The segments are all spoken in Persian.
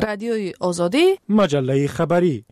رادیوی آزادی، مجله خبری.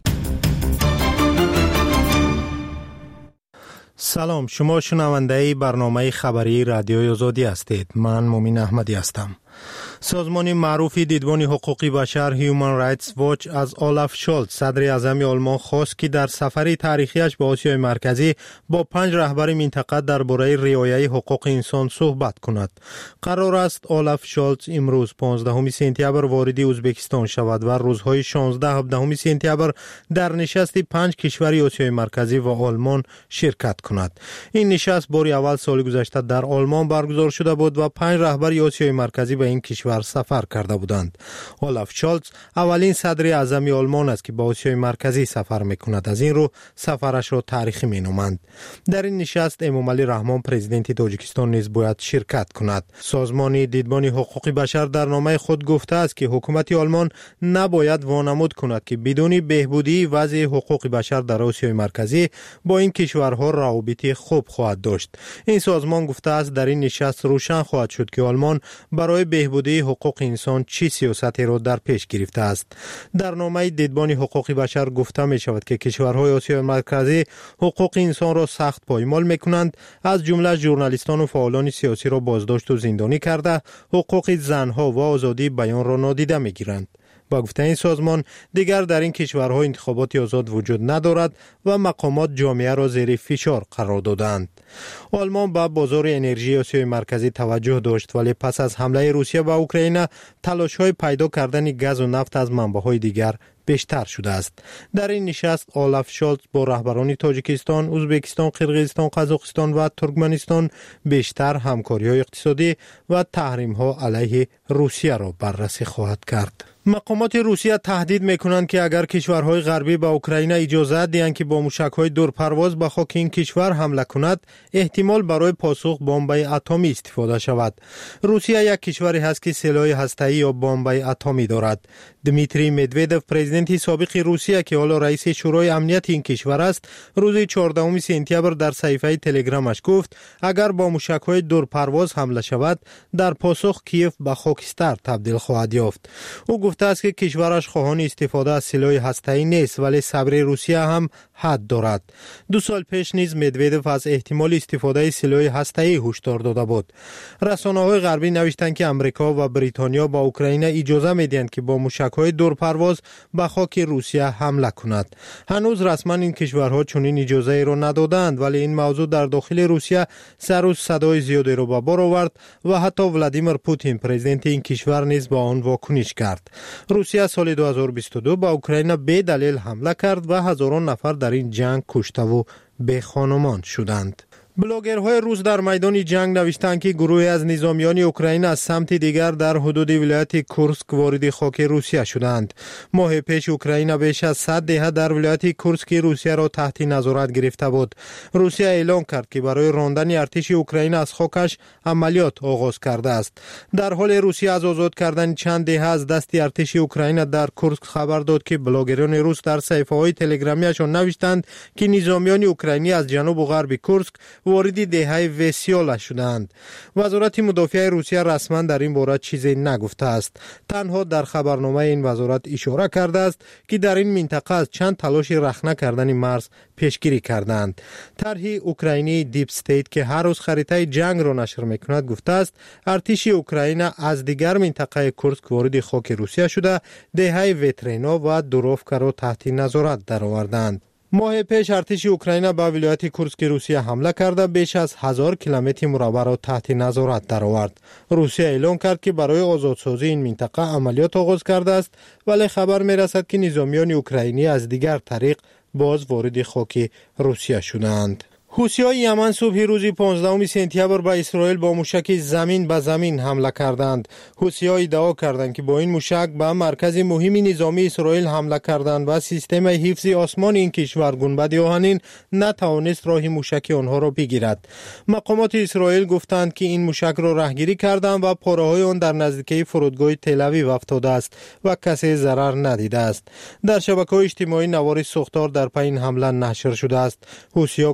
سلام، شما شنونده برنامه خبری رادیوی آزادی هستید. من مومین احمدی هستم. سازمان معروف دیدبان حقوق بشر هیومن رایتس واچ از اولاف شولز صدر اعظم آلمان خواست که در سفری تاریخیش به آسیای مرکزی با 5 رهبر منطقه درباره رعایت حقوق انسان صحبت کند. قرار است اولاف شولز امروز 15 سپتامبر وارد ازبکستان شود و روزهای 16 و 17 سپتامبر در نشست 5 کشور آسیای مرکزی و آلمان شرکت کند. این نشست بار اول سال گذشته در آلمان برگزار شده بود و 5 رهبر آسیای مرکزی به این کشور سفر کرده بودند. اولاف شولز اولین صدر اعظم آلمان است که به آسیای مرکزی سفر میکند. از این رو سفرش را تاریخی مینامند. در این نشست امامعلی رحمان پرزیدنت تاجیکستان نیز باید شرکت کند. سازمان دیدبان حقوق بشر در نامه خود گفته است که حکومت آلمان نباید وانمود کند که بدون بهبودی وضع حقوق بشر در آسیای مرکزی با این کشورها روابط خوب خواهد داشت. این سازمان گفته است در این نشست روشن خواهد شد که آلمان برای بهبودی حقوق انسان چی سیاستی را در پیش گرفته است. در نامه دیدبان حقوق بشر گفته می شود که کشورهای آسیای مرکزی حقوق انسان را سخت پایمال می کنند، از جمله ژورنالیستان و فعالان سیاسی را بازداشت و زندانی کرده، حقوق زنها و آزادی بیان را نادیده می گیرند. با گفته این سازمان دیگر در این کشورها انتخابات آزاد وجود ندارد و مقامات جامعه را زیر فشار قرار دادند. آلمان به بازار انرژی آسیای مرکزی توجه داشت، ولی پس از حمله روسیه به اوکراین تلاش‌های پیدا کردن گاز و نفت از منبع‌های دیگر بیشتر شده است. در این نشست اولاف شولز با رهبران تاجیکستان، ازبکستان، قرقیزستان، قزاقستان و ترکمنستان بیشتر همکاری‌های اقتصادی و تحریم‌ها علیه روسیه را بررسی خواهد کرد. مقامات روسیه تهدید میکنند که اگر کشورهای غربی به اوکراین اجازه دهند که با موشک‌های دورپرواز به خاک این کشور حمله کند، احتمال برای پاسخ بمب اتمی استفاده شود. روسیه یک کشوری است که سلاح هسته‌ای یا بمب اتمی دارد. دمیتری مدودوف پرزیدنت سابق روسیه که حالا رئیس شورای امنیت این کشور است، روز 14 سپتامبر در صفحه تلگرامش گفت اگر با موشک‌های دورپرواز حمله شود، در پاسخ کیف به خاکستر تبدیل خواهد یافت. او گفته است که کشورش خواهان استفاده از سلاح هسته‌ای نیست، ولی صبر روسیه هم حد دارد. 2 سال پیش نیز مدودوف از احتمال استفاده از سلاح هسته‌ای هشدار داده بود. رسانه‌های غربی نوشتند که امریکا و بریتانیا با اوکراین اجازه می‌دهند که با موشک‌های دورپرواز به خاک روسیه حمله کند. هنوز رسما این کشورها چنین اجازه را ندادند، ولی این موضوع در داخل روسیه سر و صدای زیادی را به بار آورد و حتی ولادیمیر پوتین پرزیدنت این کشور نیز با آن واکنش کرد. روسیه سال 2022 به اوکراین به دلیل حمله کرد و هزاران نفر در این جنگ کشته و به خانمان شدند. بلاگرهای روس در میدان جنگ نوشتند که گروهی از نظامیان اوکراین از سمت دیگر در حدود ولایت کورسک وارد خاک روسیه شدند. ماه پیش اوکراین بیش از 100 دهه در ولایت کورسک روسیه را تحت نظارت گرفته بود. روسیه اعلام کرد که برای راندن ارتش اوکراین از خاکش عملیات آغاز کرده است. در حال روسیه از آزاد کردن چند دهه از دست ارتش اوکراین در کورسک خبر داد که بلاگران روس در صفحه‌های تلگرامیشان نوشتند که نظامیان اوکراینی از جنوب و غرب کورسک وارد دهه وسیال شدند. وزارت مدافع روسیه رسما در این باره چیزی نگفته است. تنها در خبرنامه این وزارت اشاره کرده است که در این منطقه از چند تلاش رخنه کردن مرز پیشگیری کردند. طرح اوکراینی دیپ استیت که هر روز خریطه جنگ را نشر میکند گفته است ارتش اوکراین از دیگر منطقه کورسک وارد خاک روسیه شده دهه وترینا و دوروفکا را تحت نظارت درآوردند. ماه پیش ارتش اوکراین به ولایت کورسک روسیه حمله کرده بیش از 1000 کیلومتر مربع را تحت نظارت درآورد. روسیه اعلام کرد که برای آزادسازی این منطقه عملیات آغاز کرده است، ولی خبر می‌رسد که نظامیان اوکراینی از دیگر طریق باز وارد خاک روسیه شدند. حوثی‌های یمن صبح روز 15 سپتامبر به اسرائیل با موشک زمین به زمین حمله کردند. حوثی‌ها ادعا کردند که با این موشک به مرکز مهم نظامی اسرائیل حمله کردند و سیستم حفظ آسمان این کشور گنبد آهنین نتوانست راه موشک آنها را بگیرد. مقامات اسرائیل گفتند که این موشک را راهگیری کردند و پاره‌های آن در نزدیکی فرودگاه تل‌آویو افتاده است و کسی ضرر ندیده است. در شبکه‌های اجتماعی نوار سوختار در پی این حمله نشر شده است. حوثی‌ها گفتند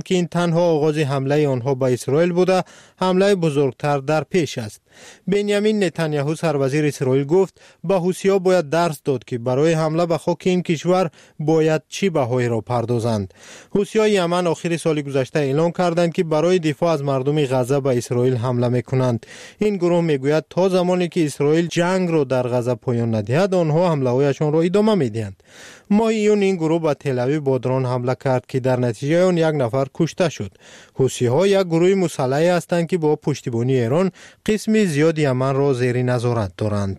که این تنها آغاز حمله آنها به اسرائیل بوده، حمله بزرگتر در پیش است. بنیامین نتانیاهو سروزیر اسرائیل گفت به حوثی‌ها باید درس داد که برای حمله به خاک این کشور باید چی بهایی را پردازند. حوثی‌های یمن آخر سال گذشته اعلام کردند که برای دفاع از مردم غزه به اسرائیل حمله میکنند. این گروه میگوید تا زمانی که اسرائیل جنگ را در غزه پایان ندهد آنها حمله‌هایشان را ادامه میدهند. ماه ایون این گروه به تل آویو با درون حمله کرد که در نتیجه آن یک نفر کشته شد. حوثی‌ها یک گروه مسلح هستند که با پشتیبانی ایران قسم زیاد یمن را زیر نظارت دارند.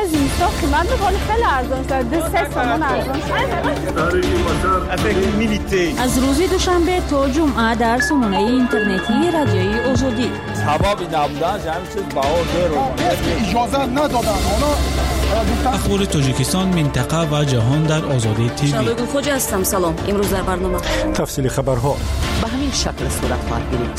از روز دوشنبه تا جمعه در سامانه اینترنتی رادیوی آزادی اجازه ندادن. اخبار تاجیکستان، منطقه و جهان در آزادی تیوی. شالوی خوج هستم. سلام. امروز در برنامه تفصیل خبرها به همین شکل صورت خواهد گرفت.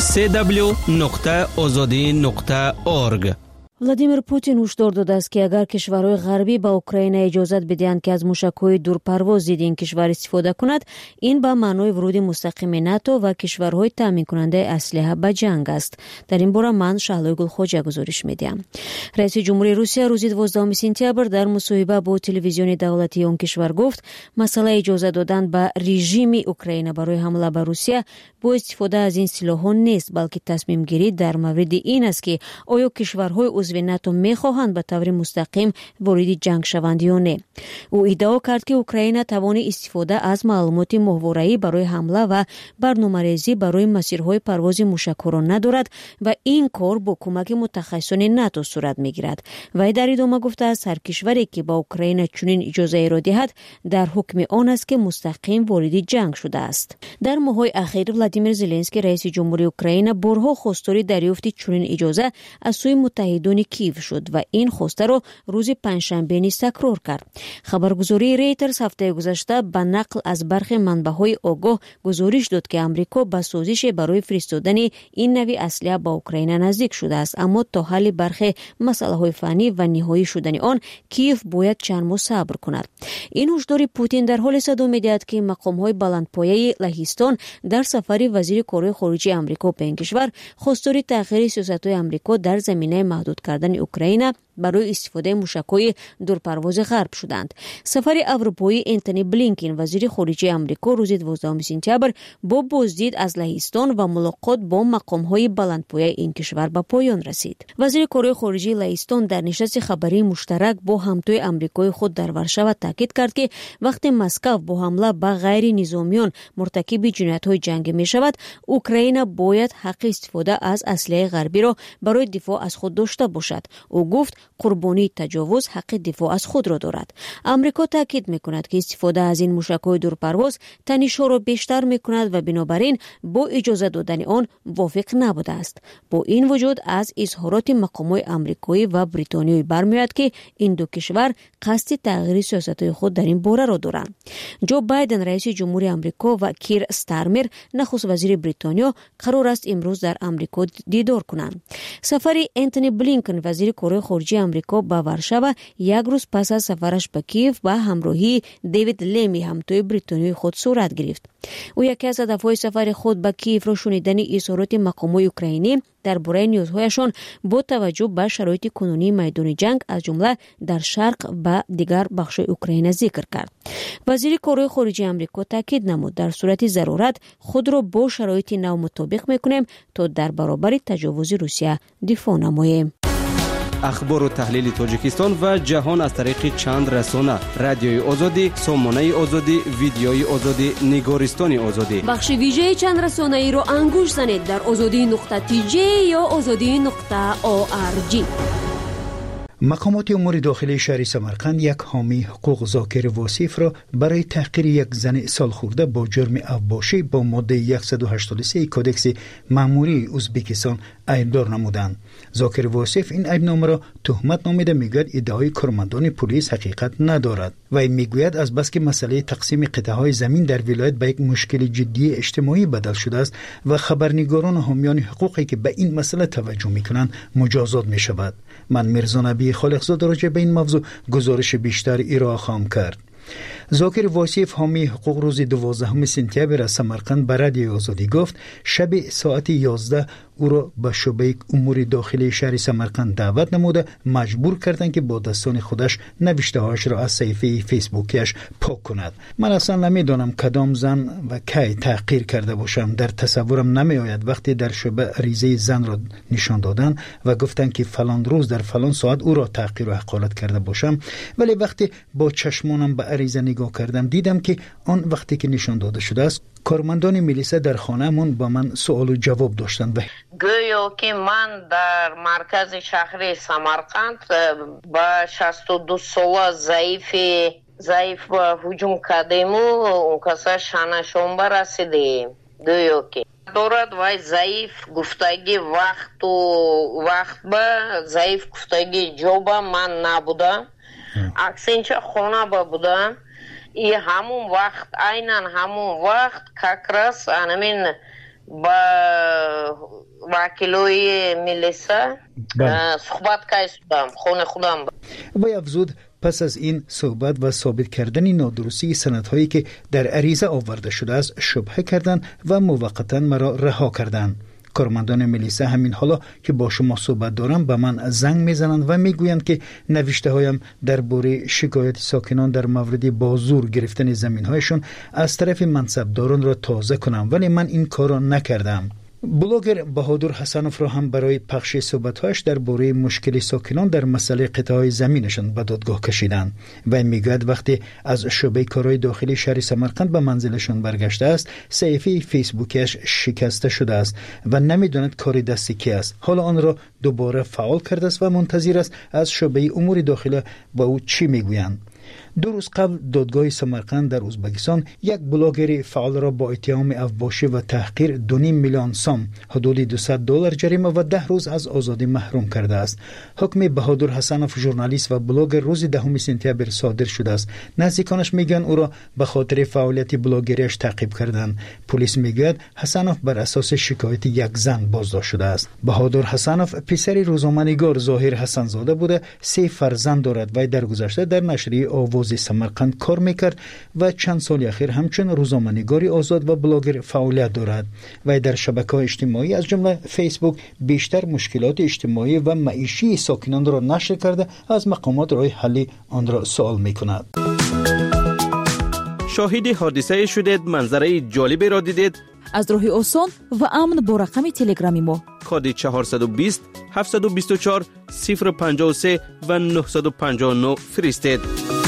www.azadi.org. владимир путин ҳушдор додааст ки агар кишварҳои ғарбӣ ба украина иҷозат бидиҳанд ки аз мушакҳои дурпарвоз зидди ин кишвар истифода кунад, ин ба маънои вуруди мустақими нато ва кишварҳои таъминкунандаи аслиҳа ба ҷанг аст. дар ин бора ман шаҳлои гулхоҷа гузориш медиҳам. раиси ҷумҳурии русия рӯзи 12 сентябр дар мусоҳиба бо телевизиони давлатии он кишвар гуфт масъалаи иҷозат додан ба режими украина барои ҳамла ба русия бо истифода аз ин силоҳҳо нест, балки тасмимгирӣ дар мавриди ин аст ки оё кишварҳои узви нато мехоҳанд ба таври мустақим вориди ҷанг шаванд ё не. ӯ иддао кард ки украина тавони истифода аз маълумоти моҳвораӣ барои ҳамла ва барномарезӣ барои масирҳои парвози мушакҳоро надорад ва ин кор бо кӯмаки мутахассисони нато сурат мегирад. вай дар идома гуфтааст ҳар кишваре ки ба украина чунин иҷозаеро диҳад дар ҳукми он аст ки мустақим вориди ҷанг шудааст. дар моҳҳои ахир владимир зеленский раиси ҷумҳурии украина борҳо хостори дарёфти чунин иҷоза аз сӯи муттаҳидони کیف شد و این خواسته را روز پنجشنبه نیز تکرار کرد. خبرگزاری ریترز هفته گذشته به نقل از برخی منبع‌های آگاه گزارش داد که آمریکا به سازش برای فرستادن این نوع اسلحه به اوکراین نزدیک شده است، اما تا حل برخی مسائل فنی و نهایی شدن آن کیف باید چند ماه صبر کند. این هشدار پوتین در حال صدا می‌دهد که مقام‌های بلندپایه لهستان در سفر وزیر کارهای خارجه آمریکا به این کشور خواستار تغییر سیاست‌های آمریکا در زمینه محدود کردن اوکراین برای استفاده موشک‌های دورپرواز غرب شدند. سفر اروپایی انتونی بلینکن وزیر خارجه آمریکا روز 12 سپتامبر با بازدید از لهستان و ملاقات با مقام‌های بلندپایه این کشور به پایان رسید. وزیر کارهای خارجه لهستان در نشست خبری مشترک با همتای آمریکایی خود در ورشو تاکید کرد که وقتی مسکو با حمله به غیر نظامیان مرتکب جنایت‌های جنگی می‌شود، اوکراین باید حق استفاده از اسلحه غربی را برای دفاع از خود داشته باشد. او گفت قربانی تجاوز حق دفاع از خود را دارد. آمریکا تاکید می‌کند که استفاده از این موشک‌های دورپرواز تنش‌ها را بیشتر می‌کند و بنابراین با اجازه دادن آن موافق نبوده است. با این وجود از اظهارات مقام‌های آمریکایی و بریتانیایی برمی‌آید که این دو کشور قصد تغییر سیاست‌های خود در این باره را دارند. جو بایدن رئیس جمهوری آمریکا و کیر استارمر نخست وزیر بریتانیا قرار است امروز در آمریکا دیدار کنند. سفر انتونی بلینکن وزیر کارهای خارجه آمریکا به ورشو یک روز پس از سفرش به کیف با همراهی دیوید لیمی همتای بریتانیای خود صورت گرفت. او یکی از هدف‌های سفر خود به کیف را شنیدن اظهارات مقام‌های اوکراینی درباره نیازهایشان با توجه به شرایط کنونی میدان جنگ از جمله در شرق و دیگر بخش‌های اوکراین ذکر کرد. وزیر کارهای خارجه آمریکا تاکید نمود در صورت ضرورت خود را با شرایط نو مطابق می‌کنیم تا در برابر تجاوز روسیه دفاع نماییم. اخبار و تحلیل تاجیکستان و جهان از طریق چند رسانه: رادیوی آزادی، سامانه آزادی، ویدیوی آزادی، نگارستان آزادی. بخش ویژه چند رسانه‌ای را انگوش زنید در azadi.tj یا azadi.org. مقامات امور داخلی شهر سمرقند یک حامی حقوق ذاکر واصف را برای تحقیر یک زن سال خورده با جرم اوباشی با ماده 183 کودکس مأموری ازبکستان ایبدار نمودند. ذاکر واصف این ایبنامه را تهمت نامیده میگوید ادعای کارمندان پلیس حقیقت ندارد و میگوید از بس که مسئله تقسیم قطعه‌های زمین در ولایت به یک مشکل جدی اجتماعی بدل شده است و خبرنگاران و حامیان حقوقی که به این مسئله توجه میکنند مجازات میشود. من میرزا نبی خالقزاده راجع به این موضوع گزارش بیشتر ارائه خواهم کرد. زاکر واسیف حامی حقوق روز 12 سپتامبر از سمرقند به رادیوی آزادی گفت شب ساعت 11 او را به شعبه امور داخلی شهر سمرقند دعوت نموده مجبور کردند که با دستان خودش نوشته هایش را از صفحه فیسبوکیش پاک کند. من اصلا نمیدانم کدام زن و کی تحقیر کرده باشم. در تصورم نمی آید وقتی در شعبه عریضه زن را نشان دادن و گفتن که فلان روز در فلان ساعت او را تحقیر و حقارت کرده باشم، ولی وقتی با چشمانم به عریضه نگاه کردم دیدم که آن وقتی که نشان داده شده است کارمندان ملیسا در خانه‌مون با من سوال و جواب داشتند و گویا که من در مرکز شهر سمرقند با 62 ساله ضعیف با هجوم کردیم و اون کسا شانشون برسیدیم. گویا که دارد و ضعیف گفتگی وقت با ضعیف گفتگی جا با من نبودم، اکسینچه خانه با بودم. ای همون وقت اینن همون وقت کاکرس انمین با وکیلوی ملیسا صحبت کردم خونه خودم. و افزود پس از این صحبت و ثابت کردن نادرستی سندهایی که در عریضه آورده شده است شبهه کردند و موقتا مرا رها کردند. کارمندان ملیسا همین حالا که با شما صحبت دارم به من زنگ میزنند و میگویند که نوشته هایم درباره شکایت ساکنان در مورد بازور گرفتن زمین هایشون از طرف منصبداران را تازه کنم، ولی من این کار را نکردم. بلاگر بهادر حسنوف را هم برای پخش صحبت‌هایش درباره مشکل ساکنان در مسئله قطعه زمینشان به دادگاه کشیدند و میگوید وقتی از شعبه کارهای داخلی شهر سمرقند به منزلشان برگشته است صفحه فیسبوکش شکسته شده است و نمیداند کار دستی کی است. حالا آن را دوباره فعال کرده است و منتظر است از شعبه امور داخلی با او چی میگویند. 2 روز قبل دادگاه سمرقند در ازبکستان یک بلاگر فعال را با اتهام افباشی و تحقیر 2.5 میلیون سوم حدود $200 جریمه و 10 روز از آزادی محروم کرده است. حکم بهادر حسنوف ژورنالیست و بلاگر روز 10 سپتامبر صادر شده است. نزدیکانش میگن او را به خاطر فعالیت بلاگریش تعقیب کردند. پلیس میگوید حسنوف بر اساس شکایت یک زن بازداشت شده است. بهادر حسنوف پسر روزنامه‌نگار ظاهر حسنزاده بوده، 3 فرزند دارد و در گذشته در نشریه آواز سمرقند کار میکرد و چند سال اخیر همچنین روزنامه‌نگاری آزاد و بلاگر فعالیت دارد و در شبکه‌های اجتماعی از جمله فیسبوک بیشتر مشکلات اجتماعی و معیشی ساکنان را نشر کرده از مقامات راه حل آن را سوال میکند. شاهد حادثه شدید، منظره جالبی را دیدید؟ از راه آسان و امن با رقم تلگرامی ما کد 420 724 053 و 959 فرستید.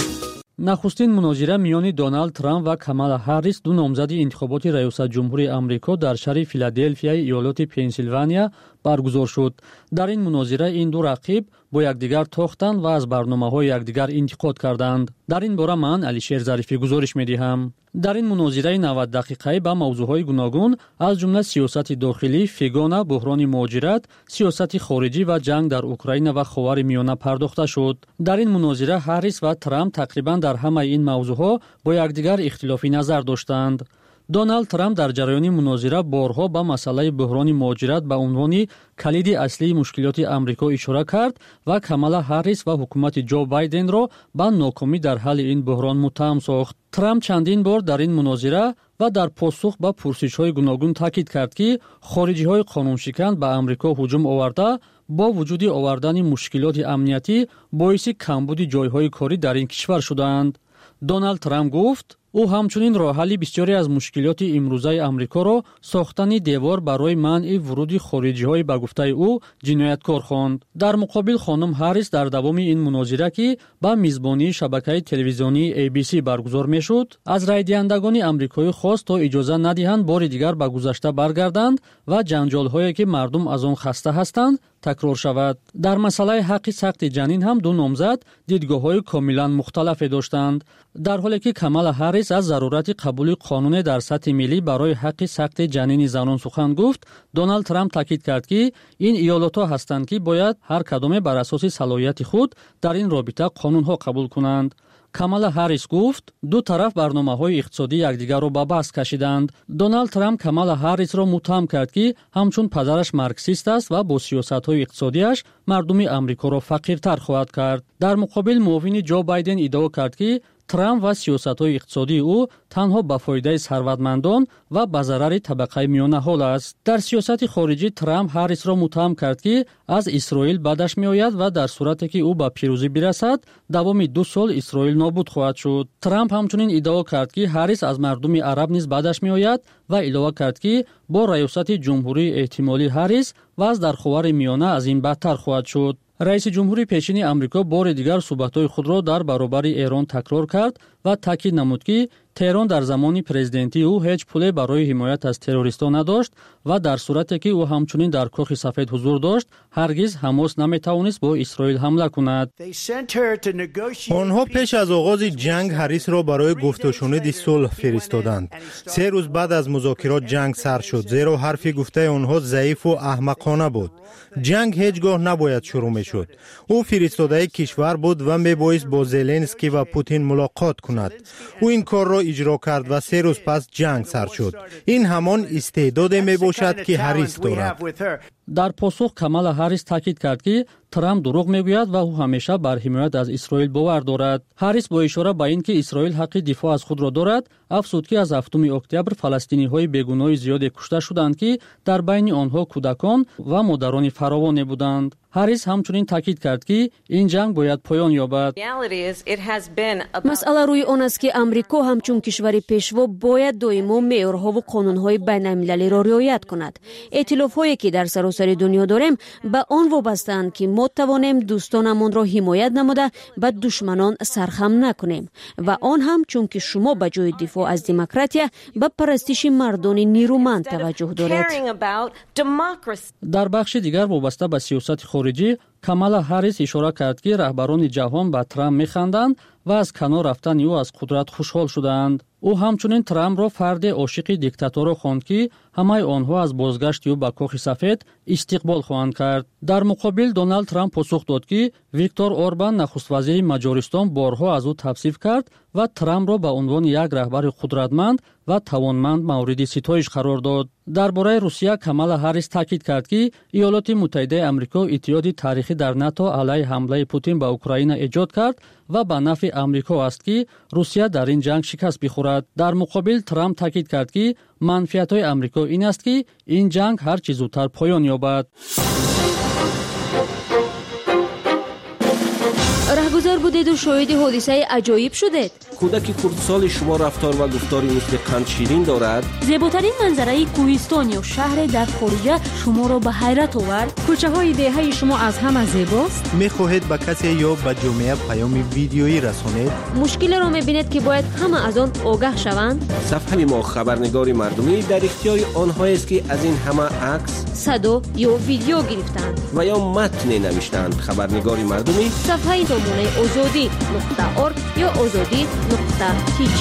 نخستین مناظره میان دونالد ترامپ و کامالا هاریس، دو نامزد انتخابات ریاست جمهوری آمریکا در شهر فیلادلفیای ایالت پنسیلوانیا برگزار شد. در این مناظره این دو رقیب با یکدیگر تاختند و از برنامه‌های یکدیگر انتقاد کردند. در این باره من علیشیر ظریفی گزارش می‌دهم. در این مناظره 90 دقیقه‌ای به موضوعهای گوناگون از جمله سیاست داخلی، فیگانا، بحران مهاجرت، سیاست خارجی و جنگ در اوکراین و خاورمیانه پرداخته شد. در این مناظره هاریس و ترامپ تقریباً در همه این موضوعها با یکدیگر اختلافی نظر داشتند. دونالد ترامپ در جریان مناظره بارها به مسئله بحران مهاجرت به عنوان کلید اصلی مشکلات آمریکا اشاره کرد و کامالا هاریس و حکومت جو بایدن را به ناکامی در حل این بحران متهم ساخت. ترامپ چندین بار در این مناظره و در پاسخ به پرسش‌های گوناگون تاکید کرد که خارجی‌های قانونشکن به آمریکا هجوم آورده با وجود آوردن مشکلات امنیتی باعث کمبود جای‌های کاری در این کشور شدند. دونالد ترامپ گفت او همچنین راه حل بسیاری از مشکلات امروزه آمریکا را ساختن دیوار برای منع ورود خارجی‌های به گفته او جنایتکار خواند. در مقابل خانم هاریس در دوام این مناظره که به میزبانی شبکه تلویزیونی ABC برگزار می‌شد، از رای دهندگان آمریکایی خواست تا اجازه ندهند بار دیگر به گذشته برگردند و جنجال‌هایی که مردم از آن خسته هستند تکرار شود. در مسئله حق سقط جنین هم دو نامزد دیدگاه‌های کاملا مختلف داشتند. در حالی که کامالا هاریس از ضرورت قبول قانون در سطح ملی برای حق سقط جنین زنان سخن گفت، دونالد ترامپ تاکید کرد که این ایالت‌ها هستند که باید هر کدام بر اساس صلاحیت خود در این رابطه قانون‌ها قبول کنند. کامالا هاریس گفت دو طرف برنامه‌های اقتصادی یکدیگر را به بحث کشیدند. دونالد ترامپ کامالا هاریس را متهم کرد که همچون پدرش مارکسیست است و با سیاست‌های اقتصادیش مردم آمریکا را فقیرتر خواهد کرد. در مقابل معاون جو بایدن ادعا کرد که ترامپ و سیاست‌های اقتصادی او تنها به فایده ثروتمندان و به ضرر طبقه میانه‌حال است. در سیاست خارجی ترامپ هاریس را متهم کرد که از اسرائیل بدش میآید و در صورتی که او به پیروزی برسد دوام 2 سال اسرائیل نابود خواهد شد. ترامپ همچنین ادعا کرد که هاریس از مردم عرب نیز بدش میآید و علاوه کرد که با ریاست جمهوری احتمالی هاریس وضع در خاور میانه از این بدتر خواهد شد. رئیس جمهوری پیشین آمریکا بار دیگر صحبت‌های خود را در برابر ایران تکرار کرد و تاکید نمود که تهران در زمان پرزیدنتی او هیچ پولی برای حمایت از تروریستان نداشت و در صورتی که او همچنین در کاخ سفید حضور داشت هرگز حماس نمی‌توانست با اسرائیل حمله کند. آنها پیش از آغاز جنگ هاریس را برای گفت و شنود صلح فرستادند. 3 روز بعد از مذاکرات جنگ سر شد، زیرا حرفی گفته آنها ضعیف و احمقانه بود. جنگ هیچگاه نباید شروع می‌شد. او فرستاده کشور بود و میبایست با زلنسکی و پوتین ملاقات کند. او این کار را اجرا کرد و 3 روز پس جنگ سر شد. این همان استعداد میباشد که هاریس دارد. در پاسخ کامالا هاریس تاکید کرد که ترامپ دروغ میگوید و او همیشه بر حمایت از اسرائیل باور دارد. هاریس با اشاره به اینکه اسرائیل حق دفاع از خود را دارد افزود که از 7 اکتبر فلسطینی‌های بیگناه زیاد کشته شدند که در بین آنها کودکان و مادران فراوانی بودند. هاریس همچنین تاکید کرد که این جنگ باید پایان یابد. مسئله روی آن است که آمریکا همچون کشور پیشوا باید دائما معیارها و قانون‌های بین‌المللی را رعایت کند. ائتلاف‌هایی که در سراسر دنیا داریم به آن وابسته‌اند که ما توانیم دوستانمان را حمایت نموده به دشمنان سرخم نکنیم و آن هم چون که شما به جای دفاع از دموکراسی به پرستش مردان نیرومند توجه دارید. در بخش دیگر وابسته به سیاست خارجی کامالا هاریس اشاره کرد که رهبران جهان به ترامپ می‌خندند و از کنار رفتن او از قدرت خوشحال شدند. او همچنین ترامپ را فرد عاشق دیکتاتور خواند که همه آنها از بازگشت او به کاخ سفید استقبال خواهند کرد. در مقابل دونالد ترامپ پاسخ داد که ویکتور اوربان نخست وزیر مجارستان بارها از او توصیف کرد و ترامپ را به عنوان یک رهبر قدرتمند و توانمند مورد ستایش قرار داد. درباره روسیه کامالا هاریس تاکید کرد که ایالات متحده آمریکا اتحادی تاریخی در ناتو علیه حمله پوتین به اوکراین ایجاد کرد و به نفع آمریکا است که روسیه در این جنگ شکست بخورد. در مقابل ترامپ تاکید کرد که منفعت‌های آمریکا این است که این جنگ هر چه زودتر پایان یابد. رهگذر بودید و شاهد حادثه عجایب شدید. کودک کردسال شما رفتار و گفتاری مثل قند شیرین دارد. زیباترین منظره کوهستان یا شهر در خارج شما را به حیرت آورد. کوچه های دهه شما از همه زیباست. میخواهید به کسی یا به جامعه پیام ویدیویی رسانید؟ مشکل را میبینید که باید همه از آن آگاه شوند. صفحه ما خبرنگار مردمی در اختیار آنها است که از این همه عکس، صدا یا ویدیو گرفتند و یا متن نوشتند. خبرنگار مردمی صفحه سامانه azadi.org یا azadi.tj.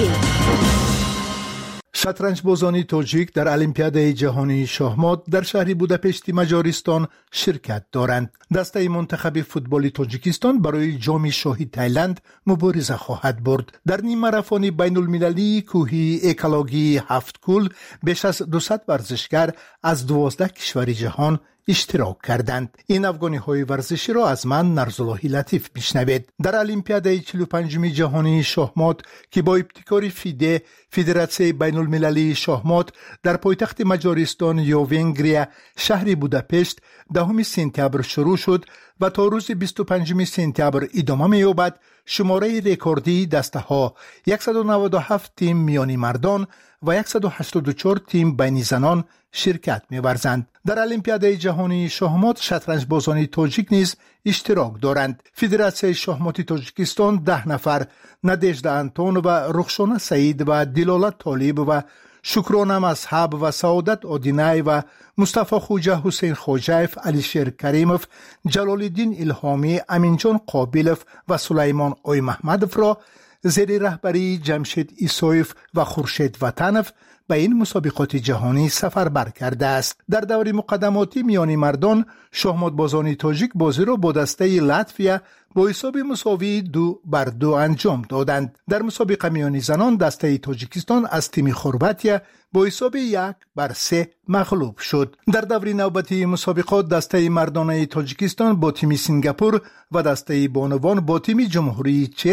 شطرنج بازان تاجیک در المپیاد جهانی شاهمات در شهر بوداپشت مجارستان شرکت دارند. دسته منتخب فوتبال تاجیکستان برای جام شاهی تایلند مبارزه خواهد برد. در نیم ماراتون بین المللی کوهی اکولوژی 7 کول بیش از 200 ورزشکار از 12 کشور جهان اشتراک کردند. این افغانی های ورزشی را از من نرزاللهی لطیف میشنوید. در المپیاد 45 جهانی شاهمات که با ابتکار فیده فدراسیون بین المللی شاهمات در پایتخت مجارستان یا ونگریا شهر بوداپشت 10 سپتامبر شروع شد و تا روز 25 سپتامبر ادامه می‌یابد. شماره رکوردی دسته ها 197 تیم میانی مردان و 184 تیم بین زنان شرکت می‌ورزند. در المپیاد جهانی شاهمات شطرنج بازان تاجیک نیز اشتراک دارند. فدراسیون شاهمات تاجیکستان 10 نفر ندژدا انتون و رخشانه سعید و دلالت طالب و شکرانه مذهب و سعادت آدینای و مصطفی خوجه حسین خوجایف، علیشیر کریموف، جلال الدین الهامی، امینجان قابلوف و سلیمان اوی محمدوف را زیر رهبری جمشید ایسویف و خورشید وطنوف به این مسابقات جهانی سفربر کرده است. در دور مقدماتی میانی مردان شاهمات بازان تاجیک بازی را با دسته لاتویا با حساب مساوی 2-2 انجام دادند. در مسابقه میانی زنان دسته تاجیکستان از تیم خرباتیا با حساب 1-3 مغلوب شد. در دور نوبتی مسابقات دسته مردانه تاجیکستان با تیم سنگاپور و دسته بانوان با تیم جمهوری چک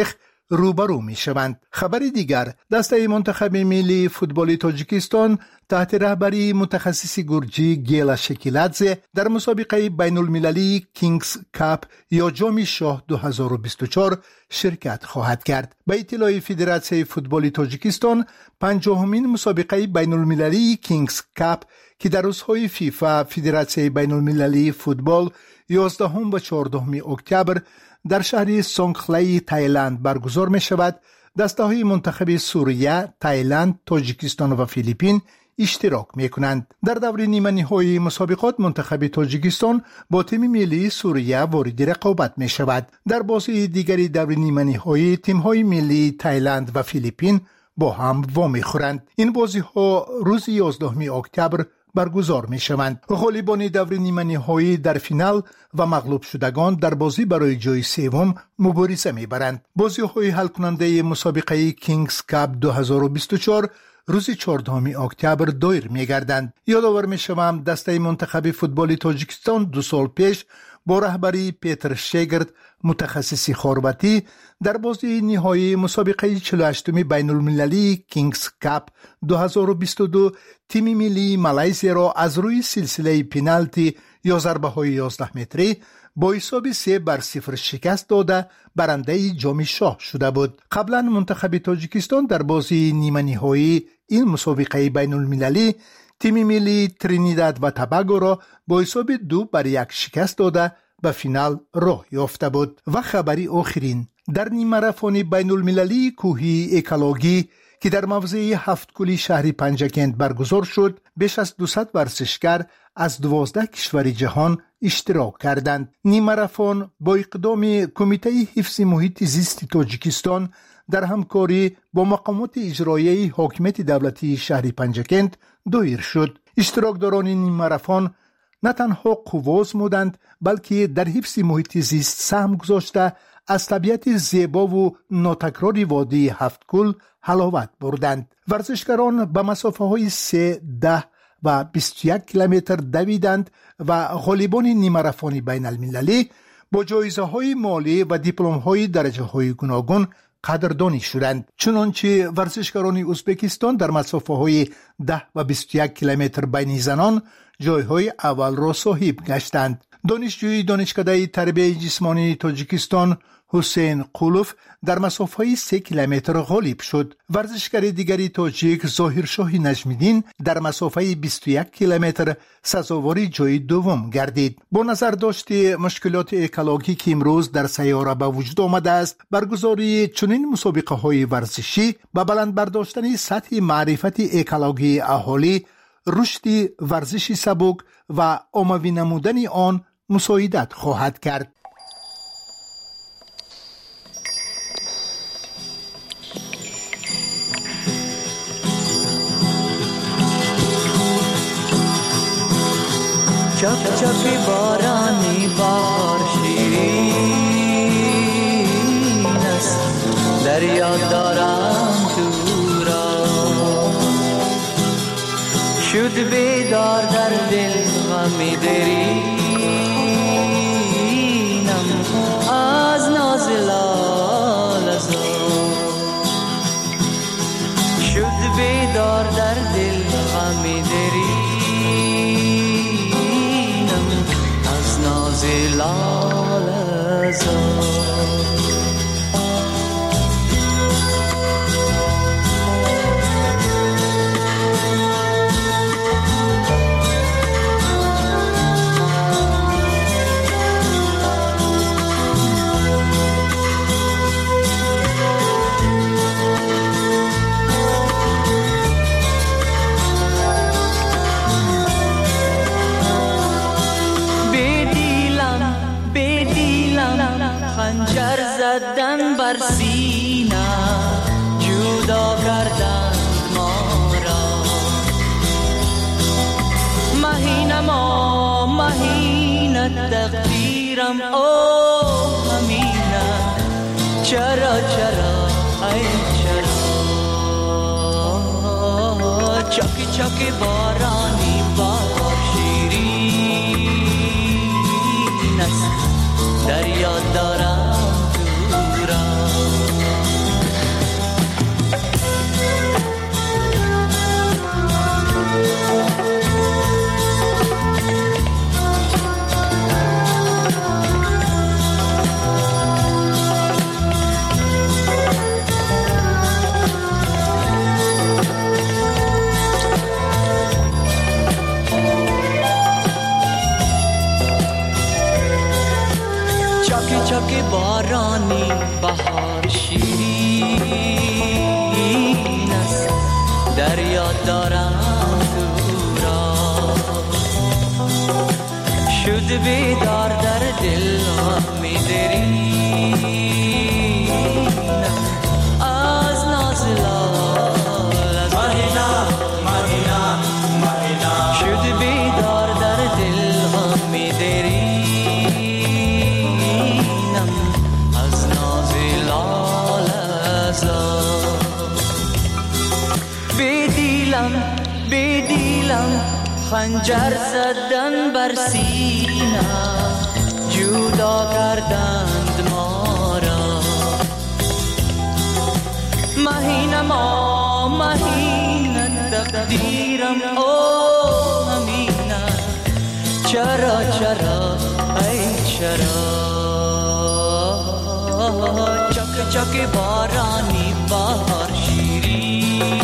روبرو می شوند. خبر دیگر، دسته منتخب ملی فوتبال تاجیکستان تحت رهبری متخصص گرجی گیلا شکیلادزه در مسابقه بین المللی کینگز کاپ یا جام شاه 2024 شرکت خواهد کرد. به اطلاع فدراسیون فوتبال تاجیکستان، 50مین مسابقه بین المللی کینگز کاپ که در روزهای فیفا فدراسیون بین المللی فوتبال 11 و 14 اکتبر در شهر سونگخلای تایلند برگزار می شود، دسته های منتخب سوریه، تایلند، تاجیکستان و فیلیپین اشتراک می کنند. در دور نیمه نهایی مسابقات منتخب تاجیکستان با تیم ملی سوریه وارد رقابت می شود. در بازی دیگری دور نیمه نهایی تیم های ملی تایلند و فیلیپین با هم وامی خورند. این بازی ها روز 11 اکتبر برگزار می شوند. غالبان دور نیمه نهایی در فینال و مغلوب شدگان در بازی برای جای سوم مبارزه می برند. بازی های حل کننده مسابقه کینگز کاپ 2024 روز 14 اکتبر دایر می گردند. یادآور می شوم دسته منتخب فوتبال تاجیکستان 2 سال پیش با رهبری پیتر شگرد متخصص خرواتی در بازی نهایی مسابقه 48 بین المللی کینگز کاپ 2022 تیم ملی مالایزیا را از روی سلسله پنالتی یا ضربه های 11 متری با حساب 3-0 شکست داده برنده جام شاه شده بود. قبلا منتخب تاجیکستان در بازی نیمه نهایی این مسابقه بین المللی تیم ملی ترینیداد و توباگو را با حساب 2-1 شکست داده به فینال راه یافته بود. و خبری آخرین، در نیم ماراتون بین المللی کوهی اکالوگی که در موضع 7 کولی شهر پنجکند برگزار شد، بیش از 200 ورزشکار از 12 کشور جهان اشتراک کردند. نیم ماراتون با اقدام کمیته حفظ محیط زیست تاجیکستان در همکاری با مقامات اجرایی حاکمیت دولتی شهر پنجکند دایر شد. اشتراکداران نیم ماراتون نه تنها قواز بودند بلکه در حفظ محیط زیست سهم گذاشته از طبیعت زیبا و ناتکراری وادی 7 کل حلاوت بردند. ورزشکاران به مسافه های 3, 10 و 21 کیلومتر دویدند و غالبان نیم ماراتون بین المللی با جایزه های مالی و دیپلم های درجه های گوناگون قدردانی شدند. چنانچه ورزشکاران ازبکستان در مسافه های 10 و 21 کیلومتر بین زنان جایهای اول را صاحب گشتند. دانشجوی دانشکده تربیت جسمانی تاجیکستان حسین قولوف در مسافه 3 کیلومتر غالب شد. ورزشکار دیگری تاجیک ظاهرشاه نجمیدین در مسافه 21 کیلومتر سزاوار جای دوم گردید. با نظر داشته مشکلات اکولوژی که امروز در سیاره به وجود آمده است، برگزاری چنین مسابقه های ورزشی به بلند برداشتن سطح معرفت اکولوژی اهالی، رشد ورزش سبک و عمومی نمودن آن مساعدت خواهد کرد. چپ چپی بارانی بار شیرین است، دریا دارم تو را شد بیدار در دل غمی درینم از ناز لاله زار شد بیدار در دل غمی درینم از ناز لاله زار خنجر زدن بر سینه جدا کردن ما را مهینه تقدیرم او همینه چرا ای چرا چاکی چاکی بارانی بار شیرین است دریا دارم تو را در یاد دارم تو را شد بیدار در دل غم دری از ناز لال مهینا مهینا مهینا شد بیدار در دل غم دری از ناز لال بدیلم خنجر زدن بر سینه جدا کردند ما را مهینه تقدیرم او همینه چرا ای چرا چک چک بارانی بهار شیرین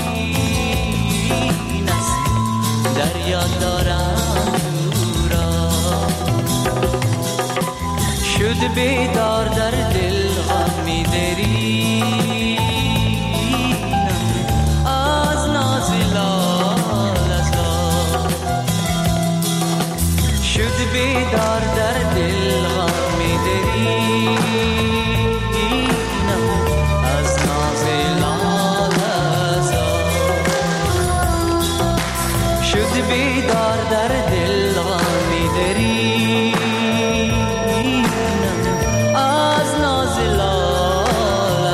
در یاد دارم تو را شد بیدار در دل غم دری از ناز لال شد بیدار در دل غم دری از ناز لال شد بیدار در دل غم دری از ناز لال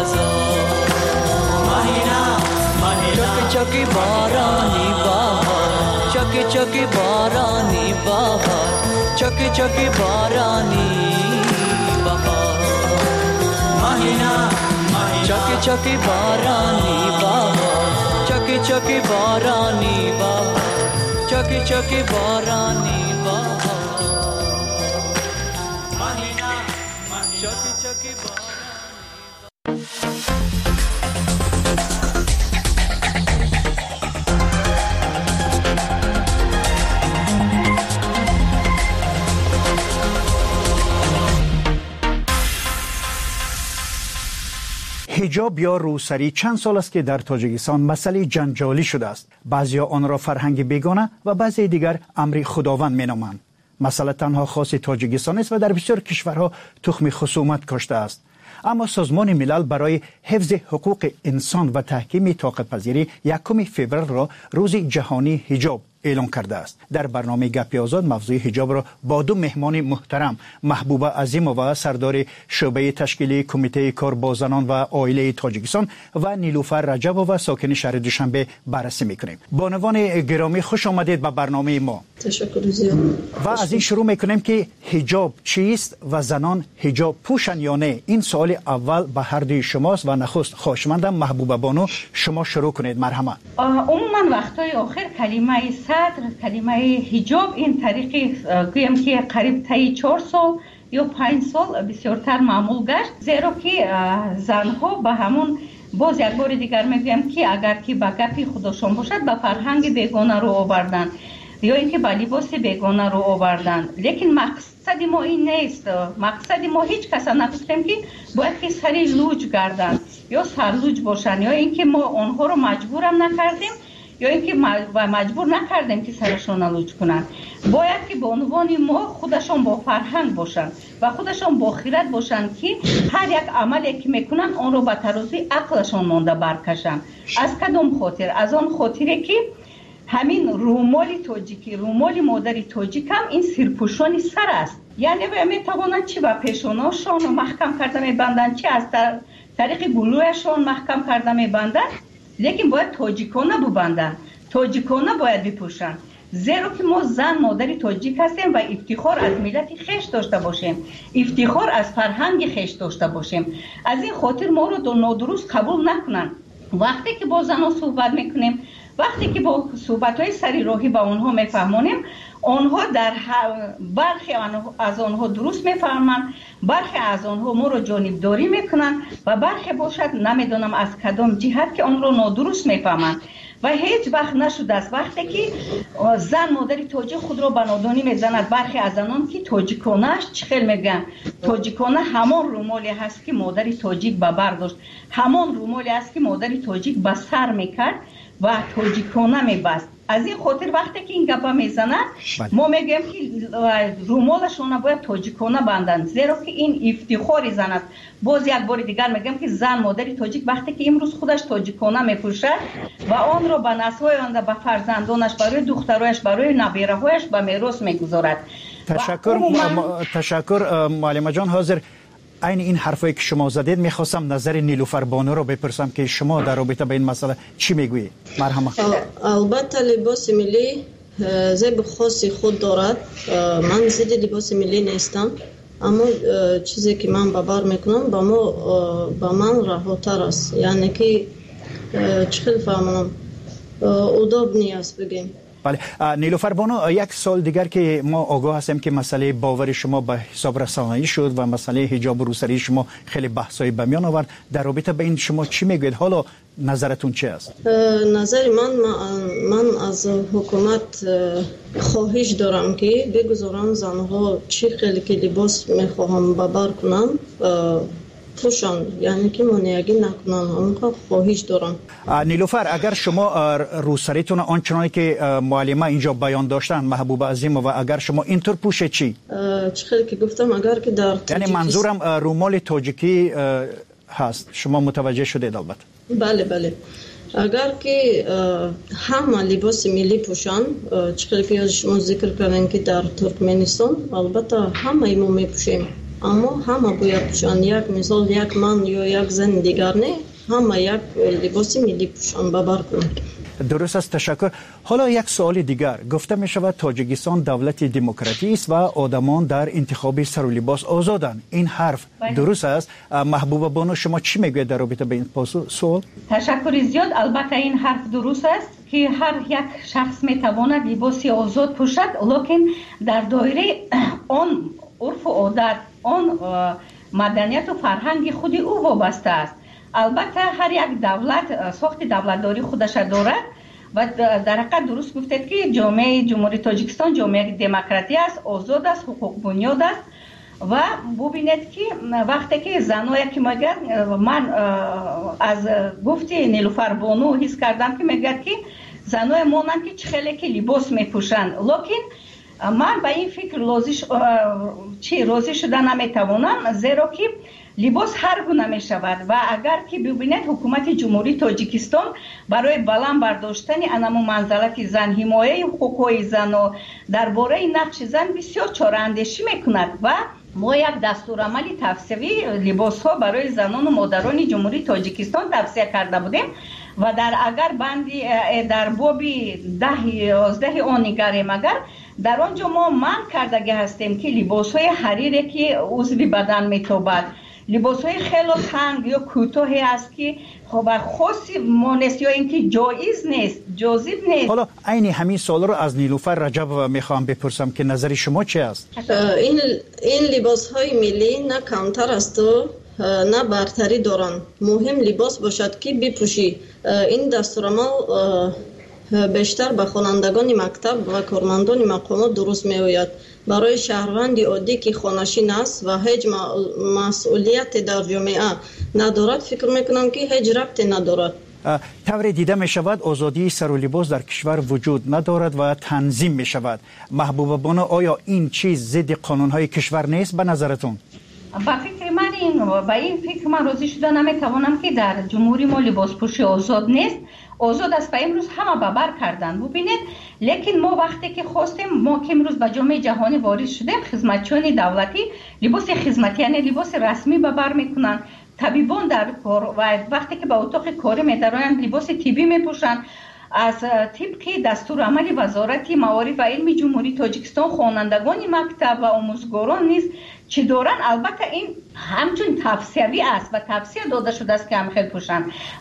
مهینا چک بارانی بهار چک بارانی بهار چک بارانی بهار مهینا چک بارانی بهار چک بارانی بهار چک بارانی بهار مهینا چک بارانی حجاب یا روسری چند سال است که در تاجیکستان مسئله جنجالی شده است. بعضی آن را فرهنگ بیگانه و بعضی دیگر امر خداوند می‌نامند. مسئله تنها خاص تاجیکستان است و در بسیار کشورها تخم خصومت کاشته است. اما سازمان ملل برای حفظ حقوق انسان و تحکیم طاقت پذیری 1 فوریه را روز جهانی حجاب اعلام کرده است. در برنامه گپی آزاد موضوع حجاب را با دو مهمان محترم محبوبه عظیمووا سردار شعبه تشکیلی کمیته کار با زنان و عائله تاجیکستان و نیلوفر رجبووا ساکن شهر دوشنبه بررسی میکنیم. بانوان گرامی خوش آمدید به برنامه ما. تشکر زیاد. و از این شروع میکنیم که حجاب چیست و زنان حجاب پوشن یا نه؟ این سوال اول به هر دوی شماست و نخست خواهشمندم محبوبه بانو شما شروع کنید. مرحبا. عموما وقتای آخر کلمه کلمه حجاب این طریقی گویم که قریب تا 4 سال یا 5 سال بسیارتر معمول گشت، زیرا که زنها به همون باز یک بار دیگر میگویم که اگر که به گپی خودشان باشد به فرهنگ بیگانه رو آوردن یا اینکه به لباس بیگانه رو آوردن. لیکن مقصد ما این نیست. مقصد ما هیچ کس نگفتیم که باید که سری لوج گردن یا سرلوج باشن یا اینکه ما آنها رو مجبورم نکردیم یا اینکه مجبور نکردیم که سرشون لوج کنن. باید که به عنوان ما خودشون با فرهنگ باشن و خودشون با خیرت باشن که هر یک عملی که میکنن اون رو به ترازوی عقلشون مانده برکشن. از کدام خاطر؟ از آن خاطره که همین رومال تاجیکی، رومال مادری تاجیک هم این سرپوشانی سر است. یعنی میتوانند چی به پیشاناشون محکم کرده میبندن، چی از طریق گلویشون محکم کرده میبندن، لیکن باید تاجیکانه ببندن، تاجیکانه باید بپوشن. زیرا که ما زن مادری تاجیک هستیم و افتخار از ملت خیش داشته باشیم، افتخار از فرهنگ خیش داشته باشیم. از این خاطر ما رو نادرست قبول نکنن. وقتی که با زنها صحبت میکنیم، وقتی که با صحبت‌های سری راهی با اونها میفهمونیم، آنها در برخی از آنها درست میفهمن، برخی از آنها ما رو جانبداری میکنن و برخی باشد نمیدونم از کدام جهت که آن رو نادرست میفهمن. و هیچ وقت نشده است وقتی که زن مادری تاجیک خود را به نادانی میزند. برخی از آنان که تاجیکانه‌اش چخیل میگن، تاجیکانه همان رومالی هست که مادری تاجیک به بر داشت، همان رومالی است که مادری تاجیک به سر میکرد و تاجیکانه میبست. از این خاطر وقتی که این گپا میزنن ما میگیم که رومالشون باید تاجیکانه بندن، زیرا که این افتخاری زن است. باز یک بار دیگر میگم که زن مادری تاجیک وقتی که امروز خودش تاجیکانه میپوشد و آن را به نسل‌های آینده به فرزندانش، برای دخترایش، برای نبیره‌هایش به میراث میگذارد. تشکر معلمه جان. حاضر این حرفایی که شما زدید میخواستم نظر نیلوفر بانو رو بپرسم که شما در رابطه با این مسئله چی میگویید؟ مرحمت. البته لباس ملی زیب خاصی خود دارد. من ضد لباس ملی نیستم، اما چیزی که من باور میکنم با من رهاتر است، یعنی که چخیل فهمم اداب نیست بگیم. بله نیلوفر بانو، یک سال دیگر که ما آگاه هستیم که مسئله باور شما به حساب رسانه‌ای شد و مسئله حجاب و روسری شما خیلی بحث‌های به میان آورد. در رابطه به این شما چی میگوید؟ حالا نظرتون چی است؟ نظر من از حکومت خواهش دارم که بگذارن زنها چی خیلی که لباس میخواهم باور کنم پوشان، یعنی که منیگی نکنن. همونقدر خواهش دارم. نیلوفر، اگر شما روسریتون آنچنانی که معلمه اینجا بیان داشتن محبوب عظیم و اگر شما اینطور پوشه چی؟ چخیلی که گفتم اگر که در یعنی منظورم رومال تاجیکی هست، شما متوجه شدید البته؟ بله اگر که همه لباس ملی پوشن، چخیلی که شما ذکر کردن که در ترکمنستان البته همه ما میپوشیم، اما همه باید پوشن. یک مثال یک من یا یک زن دیگر نه، همه یک لباس ملی پوشن باور کنند. درست است، تشکر. حالا یک سوال دیگر. گفته می شود تاجیکستان دولت دموکراتی است و آدمان در انتخاب سر و لباس آزادند. این حرف درست است؟ محبوبه بانو شما چی میگوید در رابطه به این سوال؟ تشکر زیاد. البته این حرف درست است که هر یک شخص میتواند لباس آزاد پوشد، لکن در دایره آن عرف و عادت، آن مدنیت و فرهنگ خود او وابسته است. البته هر یک دولت ساخت دولتداری خودش دارد و در حقیقت درست گفتید که جامعه جمهوری تاجیکستان جامعه دموکراتی است، آزاد است، حقوق بنیاد است و ببینید که وقتی که زنایی که میگن، من از گفت نیلوفر بانو حس کردم که میگه که زنای مانند که چخیلی که لباس میپوشند، لکن من به این فکر راضی شده نمیتوانم، زیرا که لباس هر گونه می شود و اگر که ببینید حکومت جمهوری تاجیکستان برای بلند برداشتن انمو منزلت زن، حمایه حقوق زن و درباره نقش زن بسیار چاره اندیشی میکند و ما یک دستورالعمل توصیوی لباس ها برای زنان و مادران جمهوری تاجیکستان توصیه کرده بودیم و در اگر بندی در بابی 10-11 آن نگریم، اگر در آنجا ما من کردگی هستیم که لباس های حریری که عضوی بدن میتابد، لباس های خیلی تنگ یا کوتاهی است که خب خاصی مانست یا اینکه جایز نیست، جاذب نیست. حالا عین همین سوال رو از نیلوفر رجب میخوام بپرسم که نظر شما چی است؟ این لباس های ملی نه کمتر است و نه برتری دارن. مهم لباس باشد که بپوشی. این دستورالعمل بیشتر به خوانندگان مکتب و کارمندان مقامات درست می آید. برای شهروند عادی که خانشین است و هیچ مسئولیت در جامعه ندارد، فکر میکنم که هیچ ربطی ندارد. طور دیده می شود آزادی سر و لباس در کشور وجود ندارد و تنظیم می شود. محبوبه بانو، آیا این چیز ضد قانونهای کشور نیست به نظرتون؟ با فکر من این فکر من راضی شده نمیتوانم که در جمهوری ما لباس پوشی آزاد نیست. آزاد است و امروز همه باور کردن. ببینید، لیکن ما وقتی که خواستیم، ما که امروز به جامعه جهانی وارد شدیم، خدمتچیان دولتی لباس خدمتی یعنی لباس رسمی باور میکنن. طبیبان در کار و وقتی که به اتاق کاری میدرایند لباس طبی میپوشند. از طبق دستورالعمل وزارت معارف و علم جمهوری تاجیکستان خوانندگان مکتب و آموزگاران نیز چه دارن. البته این همچون توصیوی است و توصیه داده شده است که هم خیلی پوشن.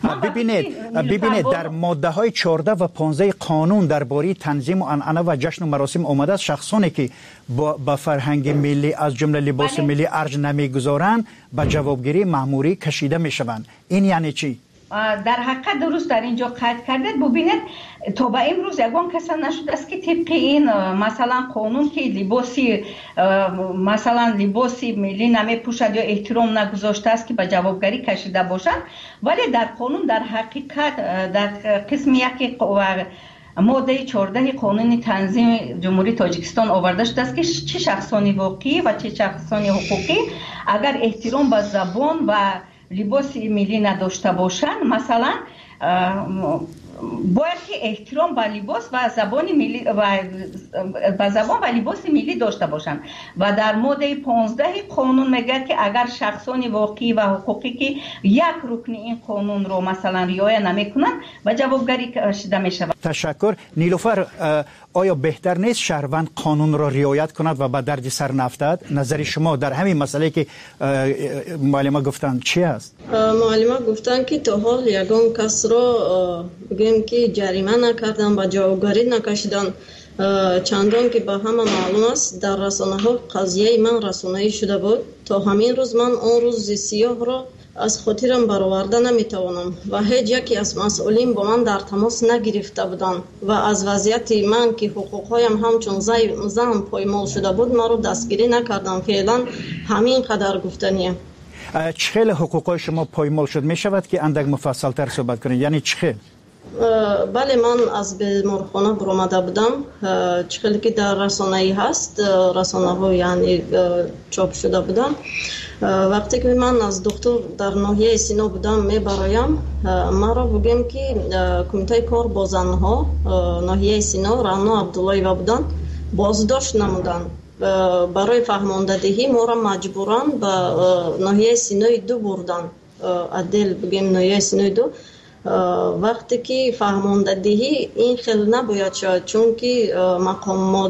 ببینید در ماده های 14 و 15 قانون درباره تنظیم و عنعنه و جشن و مراسم آمده است شخصانی که با فرهنگ ملی از جمله لباس ملی ارج نمیگذارند به جوابگیری مأموری کشیده میشوند. این یعنی چی؟ در حقیقت درست در اینجا قید کردید. ببینید تا به امروز یگان کس نشده است که طبق این مثلا قانون که لباسی ملی نمیپوشد یا احترام نگذاشته است که به جوابگری کشیده باشد، ولی در قانون در حقیقت در قسم یک ماده 14 قانون تنظیم جمهوری تاجیکستان آورده شده است که چه شخصانی واقعی و چه شخصانی حقوقی اگر احترام به زبان و لباس ملی نداشته باشند، مثلا باید که احترام به لباس و زبان ملی و زبان و لباس ملی داشته باشند. و در ماده 15 قانون میگه که اگر شخصان واقعی و حقوقی که یک رکن این قانون رو مثلا رعایت نمیکنند و جوابگری کشیده میشود. تشکر. نیلوفر، آیا بهتر نیست شهروند قانون را رعایت کند و به درد سر نفتد؟ نظر شما در همین مسئله که معلمه گفتند چی است؟ معلمه گفتند که تا حال یگان کس را بگیم که جریمه نکردن و جوابگری نکشیدن، چندان که به همه معلوم است در رسانه ها قضیه من رسانه‌ای شده بود. تا همین روز من اون روز سیاه را از خاطرم برآورده نمیتوانم و هیچ یکی از مسئولین با من در تماس نگرفته بودند و از وضعیت من که حقوقهایم همچون زن پایمال شده بود ما رو دستگیری نکردم. فعلا همین قدر گفتنیه. چه خیلی حقوقهای شما پایمال شد؟ می شود که اندک مفصل تر صحبت کنید؟ یعنی چه خیلی؟ بله، من از بیمارخانه برآمده بودم. چخیلی که در رسانه‌ای هست، رسانه ها یعنی چاپ شده بودم. وقتی که من از دکتر در ناحیه سینا بودم میبرایم، ما را بگیم که کمیته کار با زنها ناحیه سینا رانا عبداللهیوا بودن، بازداشت نمودن. برای فهماندهی ما را مجبوران به ناحیه سینای 2 بردن. عدل بگیم ناحیه سینای 2. وقتی که فهماندهی این خیلی نباید شد، چون که مقامات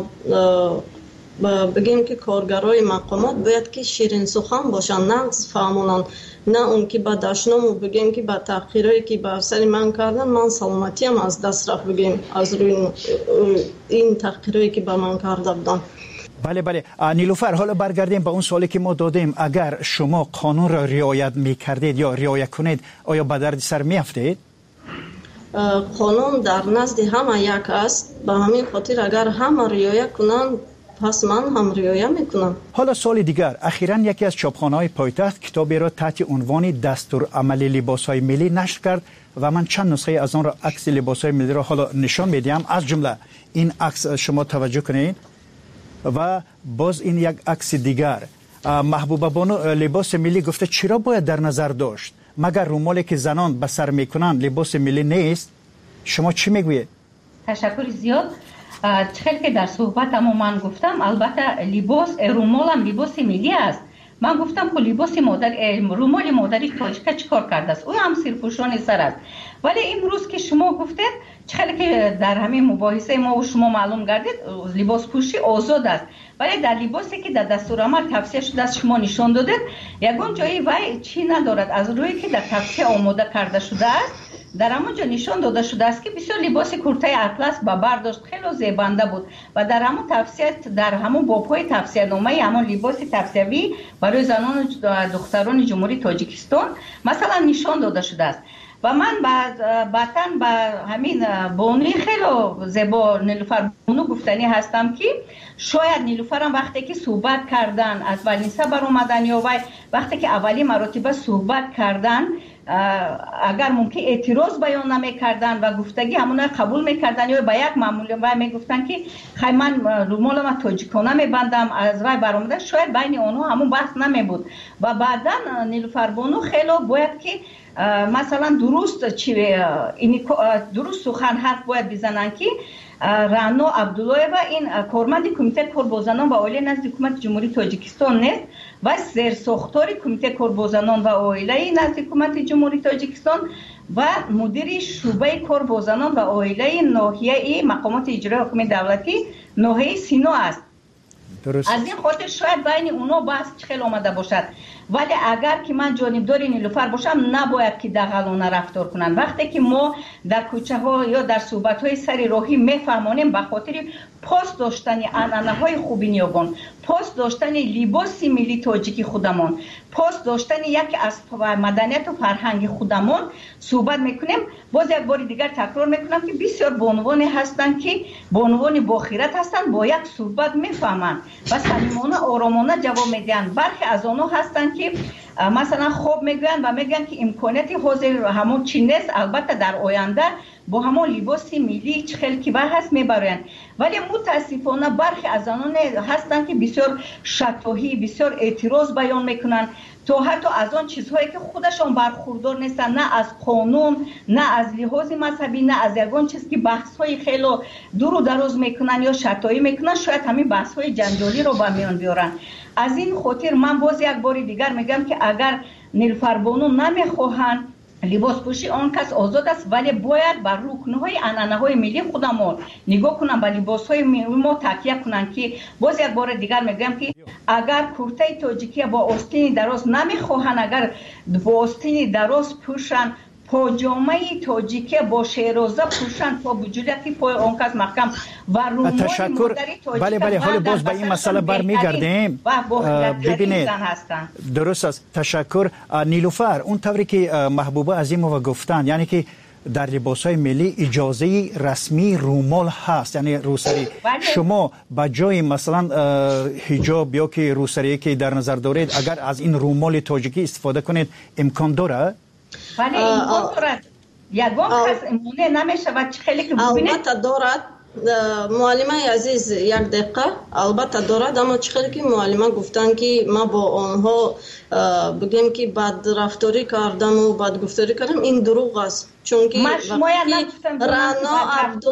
بگیم که کارگرای مقامات باید که شیرین سخن باشن، نه فهمونن، نه اون که به دشنامو بگیم که به تحقیرایی که به سر من کردن من سلامتیم از دست رفت، بگیم از روی این تحقیرایی که به من کرده بودن. بله. نیلوفر، حالا برگردیم به اون سوالی که ما دادیم. اگر شما قانون را رعایت میکردید یا رعایت کنید، آیا به درد سر میافتید؟ قانون در نزد همه یک است، به همین خاطر اگر همه رعایت کنند پس من هم رعایت میکنم. حالا سوال دیگر، اخیراً یکی از چاپخانه‌های پایتخت کتابی را تحت عنوان دستور عملی لباس‌های ملی نشر کرد و من چند نسخه از آن را عکس لباس‌های ملی را حالا نشان میدم. از جمله این عکس شما توجه کنید و باز این یک عکس دیگر. محبوبه بانو لباس ملی گفته چرا باید در نظر داشت؟ مگر رومالی که زنان به سر میکنن لباس ملی نیست؟ شما چی میگویید؟ تشکر زیاد. خیلی که در صحبتم من گفتم البته رومال هم لباس ملی است. من گفتم که لباس رومال مادری تاجیکا چیکار کرده است؟ او هم سرپوشان سر است. ولی امروز که شما گفتید خیلی که در همین مباحثه ما و شما معلوم گردید لباس پوشی آزاد است، ولی در لباسی که در دستور عمل توصیه شده است شما نشان دادید یگان جایی وای چی ندارد از روی که در توصیه آماده کرده شده است. در همونجا نشان داده شده است که بسیار لباس کرته اطلس با برداشت خیلی زیبنده بود و در همون توصیه در همون باب‌های توصیه نامه همون لباس توصیوی برای زنان و دختران جمهوری تاجیکستان مثلا نشان داده شده است. و من بعداً با همین بانوی خیلی زیبا نیلوفر بانو گفتنی هستم که شاید نیلوفر هم وقتی که صحبت کردن از ولینسه بر اومدن یا وقتی که اولی مراتبه صحبت کردن اگر ممکن اعتراض بیان نمی‌کردن و گفتگی همون قبول می‌کردن یا با یک معمولی و میگفتن که خیلی من رومال ما تاجیکانه می‌بندم از وای برآمده، شاید بین اونها همون بحث نمی‌بود. و بعداً نیلوفر بانو خیلی باید که مثلا درست سخن حرف باید بزنن که رانا عبداللهیوا این کارمند کمیته کار با زنان و عائله نزد حکومت جمهوری تاجیکستان نیست و زیرساختار کمیته کار با زنان و عائله نزد حکومت جمهوری تاجیکستان و مدیر شعبه کار با زنان و عائله ناحیه مقامات اجرایی حکومت دولتی ناحیه سینا است. درست. از این خاطر شاید بین اونا بحث خیلی آمده باشد. ولی اگر که من جانبدار نیلوفر باشم نباید که دغلانه رفتار کنن. وقتی که ما در کوچه ها یا در صحبت های سر راهی میفهمانیم به خاطر پاس داشتن عنعنه های خوبی نیاگان، پاس داشتن لباس ملی تاجیکی خودمان، پاس داشتن یک از مدنیت و فرهنگ خودمان صحبت میکنیم. باز یک بار دیگر تکرار میکنم که بسیار بانوانی هستند که بانوانی باخیرت هستند، با یک صحبت میفهمند و صمیمانه آرامانه جواب میدن. برخی از آنها هستند که مثلا خوب میگن و میگن که امکاناتی حاضر همون چی نیست، البته در آینده با همون لباس ملی چه خیلی که هست میبرن. ولی متاسفانه برخی از آنها هستند که بسیار شتاهی، بسیار اعتراض بیان میکنن، تو حتی از آن چیزهایی که خودشان برخوردار نیستن، نه از قانون، نه از لحاظ مذهبی، نه از یگان چیز که بحث‌های خیلی دور و دراز میکنن یا شتایی میکنن، شاید همین بحث‌های جنجالی رو به میان بیارن. از این خاطر من باز یک بار دیگر میگم که اگر نیلوفر بانو نمیخواهند لباس پوشی، آن کس آزاد است، ولی باید بر رکن‌های عنعنه‌های ملی خودمان نگاه کنن، به لباس‌های ملی ما تکیه کنن. که باز یک بار دیگر میگم که اگر کرته تاجیکی با آستین دراز نمیخواهند، اگر با آستین دراز پوشن، پاجامه تاجیکی با شیرازه پوشن تا وجودی پای آن کس محکم و رومال مادری تاجیک. بله حالا باز به این مسئله برمیگردیم. ببینید درست است. تشکر نیلوفر. اون طوری که محبوبه عظیمова گفتن، یعنی که در لباس‌های ملی اجازه رسمی رومال هست، یعنی روسری. شما با جای مثلا حجاب یا که روسری که در نظر دارید، اگر از این رومال تاجیکی استفاده کنید امکان داره؟ ولی امکان دارد. یگان کس امونه نمیشه و خیلی که ببینید البته دارد. معلمه عزیز یک دقیقه، البته دارد، اما چخیلی که معلمه گفتن که ما با آنها بگیم که بد رفتاری کردم و بد گفتاری کردم، این دروغ است. چون که رانا عبدو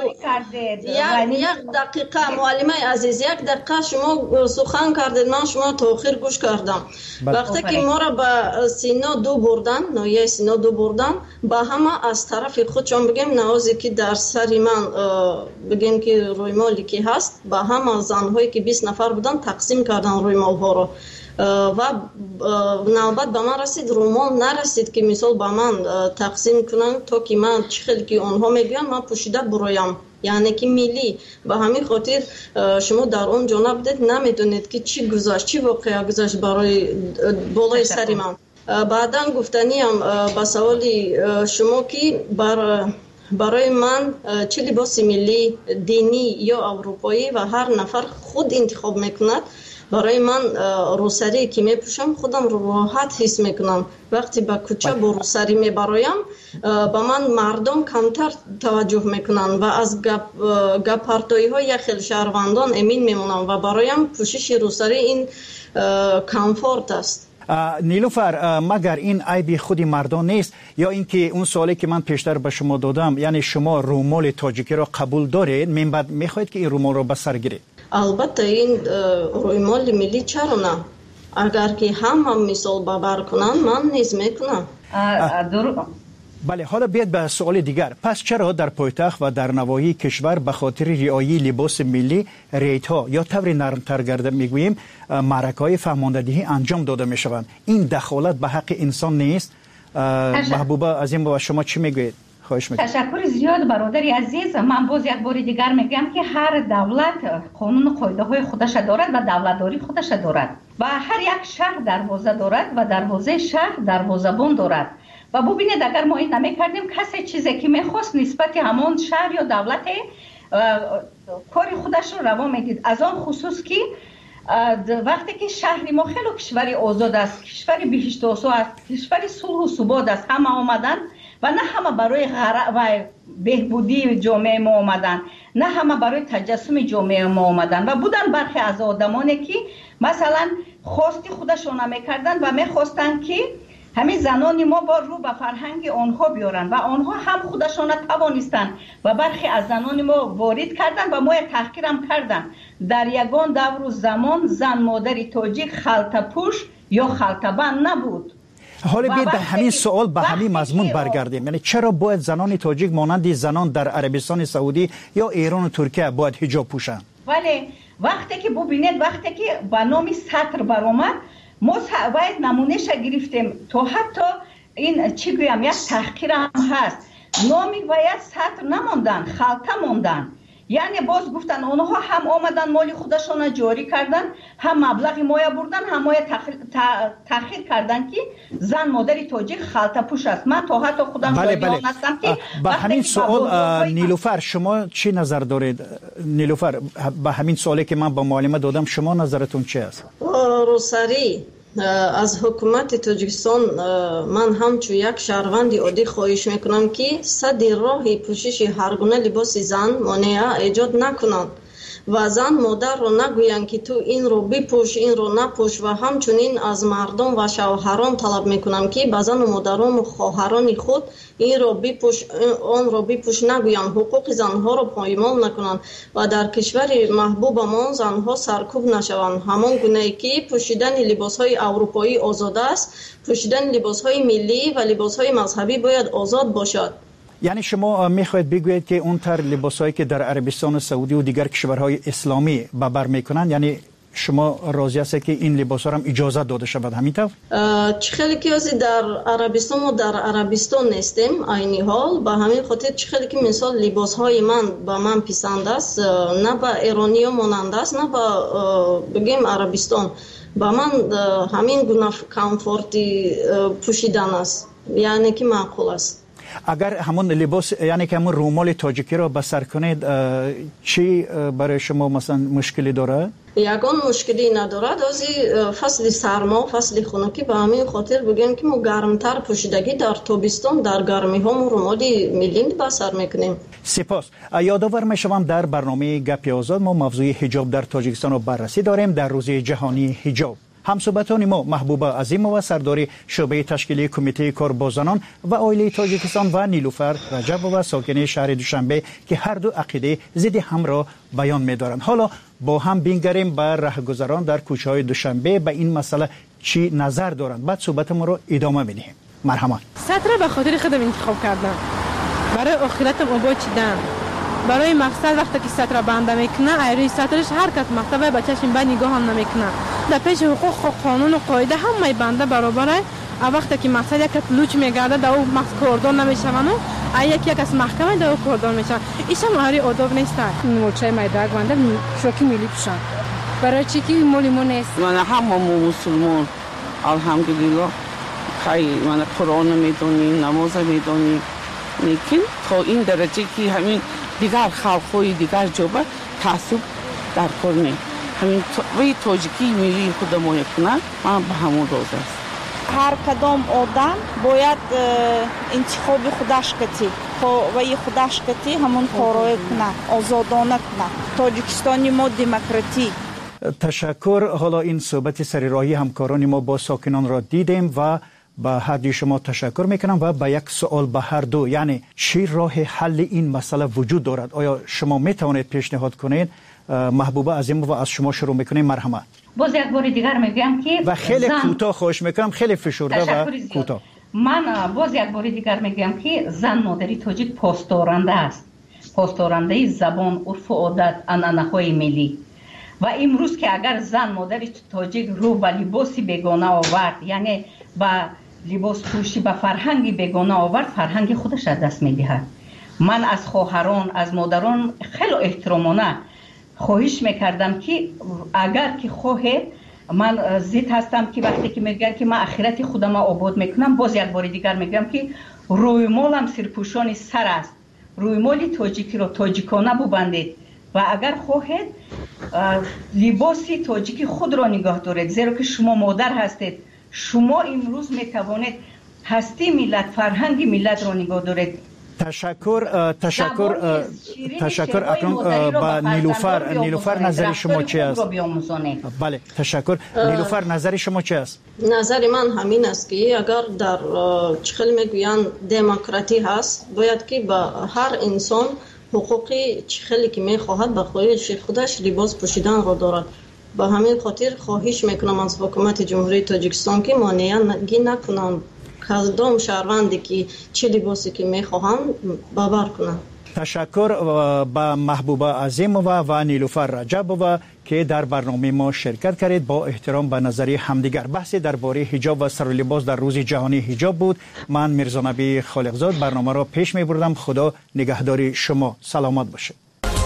یک دقیقه معلمه عزیز، یک دقیقه شما سخن کردید، من شما تا آخر گوش کردم. وقتی که ما را به سینا دو بردن، نایه سینا دو بردن، با همه از طرف خودشان بگیم نوازی که در سری من بگیم که روی مالی که هست، با همه زنهایی که 20 نفر بودن تقسیم کردن روی مال ها را و نوبت به من رسید، رومال نرسید که مثال به من تقسیم کنن تا که من چه خیلی که آنها میگن من پوشیده برایم، یعنی که ملی. به همین خاطر شما در اون جا نبودید، نمیدونید که چی گذشت، چی واقعا گذشت برای بالای سری من. بعدا گفتنیم به سوالی شما که برای من چه لباس ملی دینی یا اروپایی و هر نفر خود انتخاب میکند، برای من روسری که میپوشم خودم رو راحت حس میکنم. وقتی به کوچه با روسری میبرایم به من مردم کمتر توجه میکنن و از گپارتایی های یک خیلی شهروندان امین میمونم و برایم پوشش روسری این کامفورت است. نیلوفر، مگر این عیب خود مردان نیست یا اینکه اون سوالی که من پیشتر به شما دادم، یعنی شما رومال تاجیکی را قبول دارید، من بعد میخواید که این رومال را به سر گیرید؟ البته این رومال ملی چرا نه؟ اگر که هم مثال ببر کنن من نیز میکنم. بله، حالا بیاد به سوال دیگر. پس چرا در پایتخت و در نواحی کشور به خاطر رعایت لباس ملی ریت ها یا طور نرمتر گرده میگوییم معرکه‌های فهماندهی انجام داده میشوند؟ این دخالت به حق انسان نیست؟ محبوبه عظیم و شما چی میگویید؟ خواهش میکنم. تشکر زیاد برادری عزیز. من باز یک بار دیگر میگم که هر دولت قانون و قاعده های خودش دارد و دولتداری خودش دارد و هر یک شهر دروازه دارد و دروازه شهر دروازه‌بان دارد. و ببینید اگر ما این نمی‌کردیم کسی چیزی که می‌خواست نسبت همون شهر یا دولت کار خودش رو روا میدید. از آن خصوص که وقتی که شهر ما خیلی کشوری آزاد است، کشوری بهشت آسا است، کشوری صلح و ثبات است، همه آمدن و نه همه برای و بهبودی جامعه ما آمدن، نه همه برای تجسم جامعه ما آمدن و بودن برخی از آدمانی که مثلا خواستی خودشون نمی‌کردن و می‌خواستن که همین زنان ما با رو به فرهنگ آنها بیارن و آنها هم خودشان توانستن و برخی از زنان ما وارد کردن و ما تحقیر هم کردن. در یگان دور و زمان زن مادری تاجیک خلطه پوش یا خلطه بند نبود. حالا بیاید به همین سوال به همین مضمون برگردیم. یعنی چرا باید زنان تاجیک مانند زنان در عربستان سعودی یا ایران و ترکیه باید حجاب پوشن؟ ولی وقتی که ببینید وقتی که به نام سطر برآمد، ما باید نمونهش گرفتیم. تو حتی این چی گویم یک تحقیر هم هست، نامی باید سطر نموندن، خالطه موندن. یعنی باز گفتن اونها هم آمدن مالی خودشون جاری کردن، هم مبلغی مایه بردن، هم مایه تأخیر کردن که زن مادری تاجیک خالطه پوش است. من تا حتی خودم بله. با همین سوال نیلوفر شما چی نظر دارید؟ نیلوفر با همین سوالی که من با معلمه دادم شما نظرتون چی است؟ روسری از حکومت تاجیکستان من همچون یک شهروند عادی خواهش میکنم که صد راه پوشش هر گونه لباس زن مانع ایجاد نکنند و زن مادر رو نگویند که تو این رو بپوش این رو نپوش و همچنین از مردم و شوهران طلب میکنم که به زن و مادران و خواهران خود این رو بپوش آن رو بپوش نگویند، حقوق زنها رو پایمال نکنند و در کشور محبوبمان زنها سرکوب نشوند. همان گونه‌ای که پوشیدن لباس‌های اروپایی آزاد است، پوشیدن لباس‌های ملی و لباس‌های مذهبی باید آزاد باشد. یعنی شما میخواید بگویید که اون تر لباسایی که در عربستان سعودی و دیگر کشورهای اسلامی به بر میکنن، یعنی شما راضی هستید که این لباسا هم اجازه داده شود همینطور؟ خیلی که در عربستان و در عربستان نیستیم عینی حال، به همین خاطر خیلی که مثال لباسهای من به من پسند است، نه به ایرانی مانند است نه به بگیم عربستان، به من همین گونه کامفورتی پوشیدن است، یعنی که معقول است. اگر همون لباس یعنی که همون رومال تاجیکی رو بسر کنید چی برای شما مثلا مشکلی داره؟ یگان مشکلی ندارد، از فصل سرما فصل خنکی به همین خاطر بگیم که ما گرمتر پوشیدگی در تابستان در گرمی ها ما رومالی ملی بسر میکنیم. سپاس. یادآور میشوم در برنامه گپ آزاد ما موضوع حجاب در تاجیکستان رو بررسی داریم در روز جهانی حجاب. همصحبتان ما محبوبه عظیمова سردار شعبه تشکیلی کمیته کاربازان و عائله تاجیکستان و نیلوفر رجبova ساکن شهر دوشنبه که هر دو عقیده ضد هم را بیان می‌دارند. حالا با هم بنگریم بر راهگذران در کوچه‌های دوشنبه به این مسئله چی نظر دارند. بعد صحبت ما رو ادامه می‌دهیم. مرحبا. سطر به خاطر خودم انتخاب کردم. برای آخرتم آباد چیدم. برای مقصد وقتی که سطر بنده میکنه ایروی سطرش هر کس مکتب بچه‌ش به نگاه هم نمیکنه. در پیش حقوق و قانون و قاعده همه بنده برابره. وقتی که مقصد یک لوچ میگرده در او کردان نمیشوند و یک از محکمه در او کردان میشن. ایش هم هری آداب نیست. مولچه میدرگ بنده شوکی میلی پوشن. برای چی که مولی مو نیست؟ من همه مسلمان الحمدلله خیلی من قرآن میدونی نماز میدونی، لیکن تا این درجه که همین دیگر خلق‌های دیگر جوبه تعصب در کنه همین وی تاجیکی ملی خود ما کنه من به همون روز است. هر کدام آدم باید انتخاب خودش کتی و ای خودش کتی همون کارای کنه، آزادانه کنه. تاجیکستانی ما دموکراتی. تشکر. حالا این صحبت سرراهی همکاران ما با ساکنان را دیدیم و با هر دوی شما تشکر میکنم و با یک سوال به هر دو، یعنی چی راه حل این مسئله وجود دارد؟ آیا شما میتوانید پیشنهاد کنید؟ محبوبه عظیمova از شما شروع میکنیم. مرحبا. باز یک بار دیگر میگم که و خیلی کوتاه خواهش میکنم، خیلی فشرده و کوتاه. من باز یک بار دیگر میگم که زن مادری تاجیک پاسدارنده است، پاسدارنده زبان، عرف و عادت، عنعنه‌های ملی. و امروز که اگر زن مادری تاجیک رو به لباسی بیگانه آورد، یعنی با لباس پوشی به فرهنگی بیگانه آورد، فرهنگ خودش از دست میدهد. من از خواهران از مادران خیلی احترامانه خواهش میکردم که اگر که خواهد من ضد هستم که وقتی که میگن که من آخرت خودم آباد میکنم، باز یک بار دیگر میگم که روی مالم سرپوشان سر است، روی مالی تاجیکی رو تاجیکانه ببندید و اگر خواهد لباسی تاجیکی خود را نگاه دارید، زیرا که شما مادر هستید. شما امروز میتوانید هستی ملت، فرهنگ ملت را نگاه دارید. تشکر اکنون با نیلوفر نظر شما چی است؟ بله تشکر. نیلوفر نظر شما چی است؟ نظر من همین است که اگر در چخل میگویند دموکراتی هست، باید که با هر انسان حقوقی چخلی که میخواهد به خواهش خودش لباس پوشیدن را دارد. با همین خاطر خواهش میکنم از حکومت جمهوری تاجیکستان که مانعی نکنند کدام شهروندی که چه لباسی که میخواهند باور کنند. تشکر با محبوبه عظیمova و نیلوفر رجبova که در برنامه ما شرکت کردید. با احترام به نظریه همدیگر بحث درباره حجاب و سر و لباس در روز جهانی حجاب بود. من میرزا نبی خالقزاد برنامه را پیش می بردم. خدا نگهدار شما. سلامت باشید.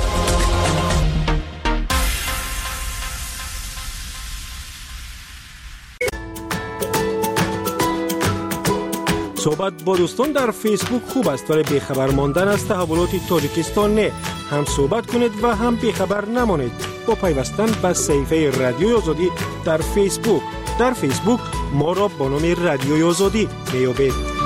صحبت با دوستان در فیسبوک خوب است، ولی بیخبر ماندن از تحولات تاجیکستان نه. هم صحبت کنید و هم بیخبر نمانید با پیوستن به صفحه رادیوی آزادی در فیسبوک. در فیسبوک ما را با نام رادیوی آزادی میابید.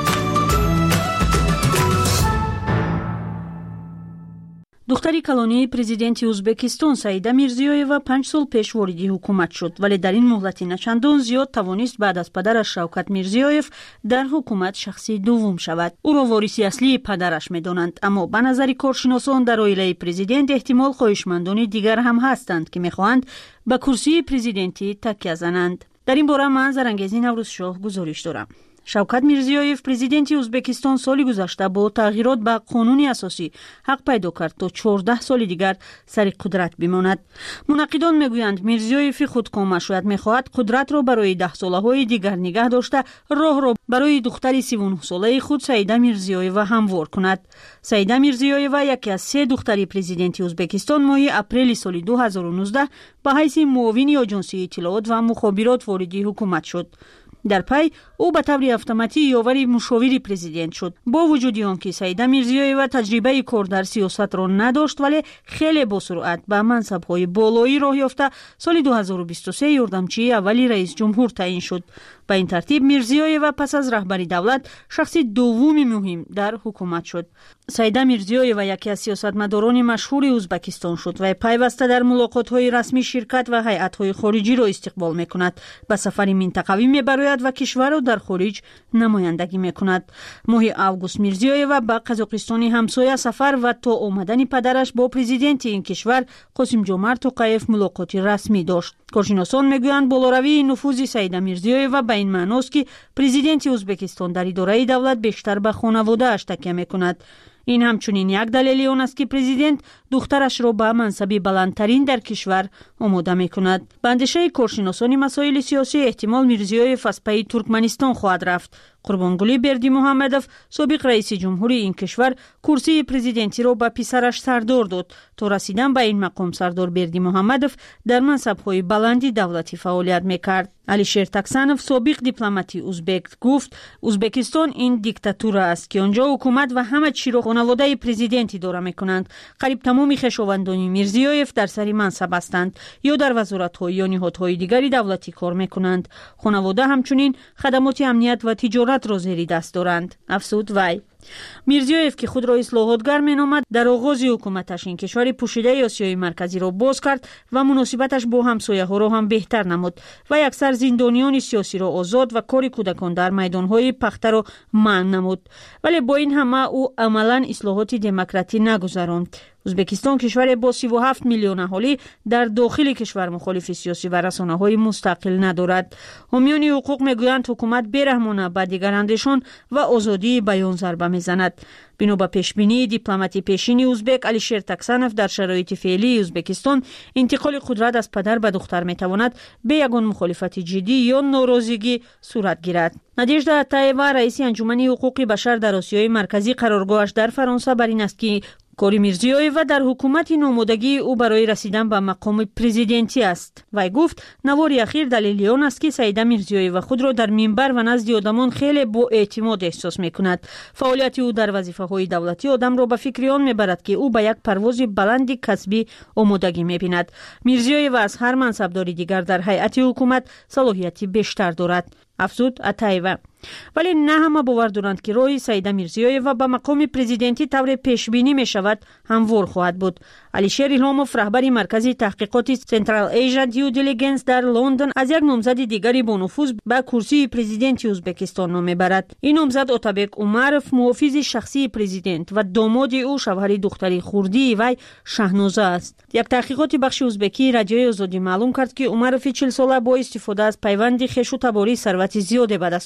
دختری کلانی پرزیدنتی ازبکستان سعیده میرزیویوا 5 سال پیش وارد حکومت شد، ولی در این مهلت نچندان زیاد توانست بعد از پدرش شوکت میرزیویف در حکومت شخصی دوم شود. او را وارث اصلی پدرش می‌دانند، اما به نظر کارشناسان در عائله پرزیدنت احتمال خواهشمندان دیگر هم هستند که می‌خواهند به کرسی پرزیدنتی تکیه زنند. در این باره من زرنگیزی نوروز شاه گزارش دارم. شوکت میرزیویف پرزیدنتی ازبکستان سالی گذشته با تغییرات به قانون اساسی حق پیدا کرد تا 14 سال دیگر سر قدرت بماند. منقدان میگویند میرزیویف خودکام مشروعیت میخواهد قدرت را برای 10 ساله‌های دیگر نگه داشته راه را برای دختر 39 ساله خود سعیده میرزیویوا هموار کند. سعیده میرزیویوا یکی از 3 دختر پرزیدنتی ازبکستان ماه اپریل سال 2019 به حیث معاون آژانس اطلاعات و مخابرات وارد حکومت شد. در پی او به طور اتوماتیک یاور مشاور پرزیدنت شد. با وجود آنکه سعیده میرزیویوا تجربه کار در سیاست را نداشت، ولی خیلی با سرعت به منصب‌های بالایی راه یافته سال 2023 یاردمچی اولی رئیس جمهور تعیین شد. به این ترتیب میرزیویوا پس از رهبری دولت شخص دوم مهم در حکومت شد. سعیده میرزیویوا یکی از سیاستمداران مشهور ازبکستان شد و پیوسته در ملاقات‌های رسمی شرکت و هیئت‌های خارجی را استقبال می‌کند. به سفر منطقوی می‌براید و کشور را در خارج نمایندگی می‌کند. ماه اوگوست میرزیویوا به قزاقستان همسایه سفر و تا آمدن پدرش با پرزیدنت این کشور قاسم جمعت توقیف ملاقاتی رسمی داشت. کارشناسان میگویند بالاروی نفوذ سعیده میرزیویوا به این معناست که پرزیدنت ازبکستان در اداره دولت بیشتر به خانواده اش تکیه می‌کند. این همچنین یک دلیل آن است که پرزیدنت دخترش را به منصب بلندترین در کشور آماده می‌کند. به اندیشه کارشناسان مسائل سیاسی احتمال میرزیویف از پی ترکمنستان خواهد رفت. قربانگلی بردیمحمدوف سابق رئیس جمهور این کشور کرسی پرزیدنتی را به پسرش سردار داد. تا رسیدن به این مقام سردار بردیمحمدوف در منصب‌های بلندی دولتی فعالیت می‌کرد. علیشیر تکسانوف سابق دیپلماتی ازبک گفت ازبکستان این دیکتاتور است که آنجا حکومت و همه چی را خانواده پرزیدنتی اداره می‌کنند. قریب تمام خویشاوندان میرزیویف در سر منصب هستند یا در وزارت‌ها یا نهادهای دیگری دولتی کار می‌کنند. خانواده همچنین خدمات امنیت و تجارت را زیر دست دارند. افزود وی. میرزیویف که خود را اصلاحاتگر مینامد در آغاز حکومتش این کشور پوشیده آسیای مرکزی را باز کرد و مناسبتش با همسایه‌ها را هم بهتر نمود و اکثر زندانیان سیاسی را آزاد و کار کودکان در میدان‌های پخته را منع نمود. ولی با این همه او عملاً اصلاحات دموکراتی نگذراند. ازبکستان کشور با 37 میلیون اهالی در داخل کشور مخالف سیاسی و رسانه‌های مستقل ندارد. حامیان حقوق میگویند حکومت بی‌رحمانه به دیگراندیشان و آزادی بیان ضربه میزند. بنا به پیشبینی دیپلماتی پیشین ازبک علیشیر تکسانوف در شرایط فعلی ازبکستان انتقال قدرت از پدر به دختر میتواند به یگان مخالفت جدی یا ناراضگی صورت گیرد. نادیژدا اتایوا رئیس انجمن حقوق بشر در آسیای مرکزی قرارگاهش در فرانسه بر این است که کاری میرزیویوا در حکومت نمودگی او برای رسیدن به مقام پرزیدنتی است. وی گفت نوار اخیر دلیل آن است که سعیده میرزیویوا خود را در منبر و نزد آدمان خیلی با اعتماد احساس میکند. فعالیت او در وظیفه‌های دولتی آدم را به فکر آن میبرد که او به یک پرواز بلند کسبی آمادگی میبیند. میرزیویوا از هر منصبداری دیگر در هیئت حکومت صلاحیتی بیشتر دارد. افزود اتایوا. ولی نه همه باور دارند که راه سعیده میرزیویوا به مقام پرزیدنتی طور پیش بینی می شود هموار خواهد بود. علیشیر الهاموف رهبر مرکز تحقیقات سنترال ایژا دیو دیلیجنس در لندن از یک نامزد دیگری با نفوذ به کرسی پرزیدنتی ازبکستان نام میبرد. این نامزد اتابک عمروف محافظ شخصی پرزیدنت و داماد او شوهر دختری خوردی وی شهنازه است. یک تحقیقات بخش ازبکی رادیوی آزادی معلوم کرد که عمروف 40 ساله با استفاده از پیوند خویش و تباری ثروت زیادی به دست آورده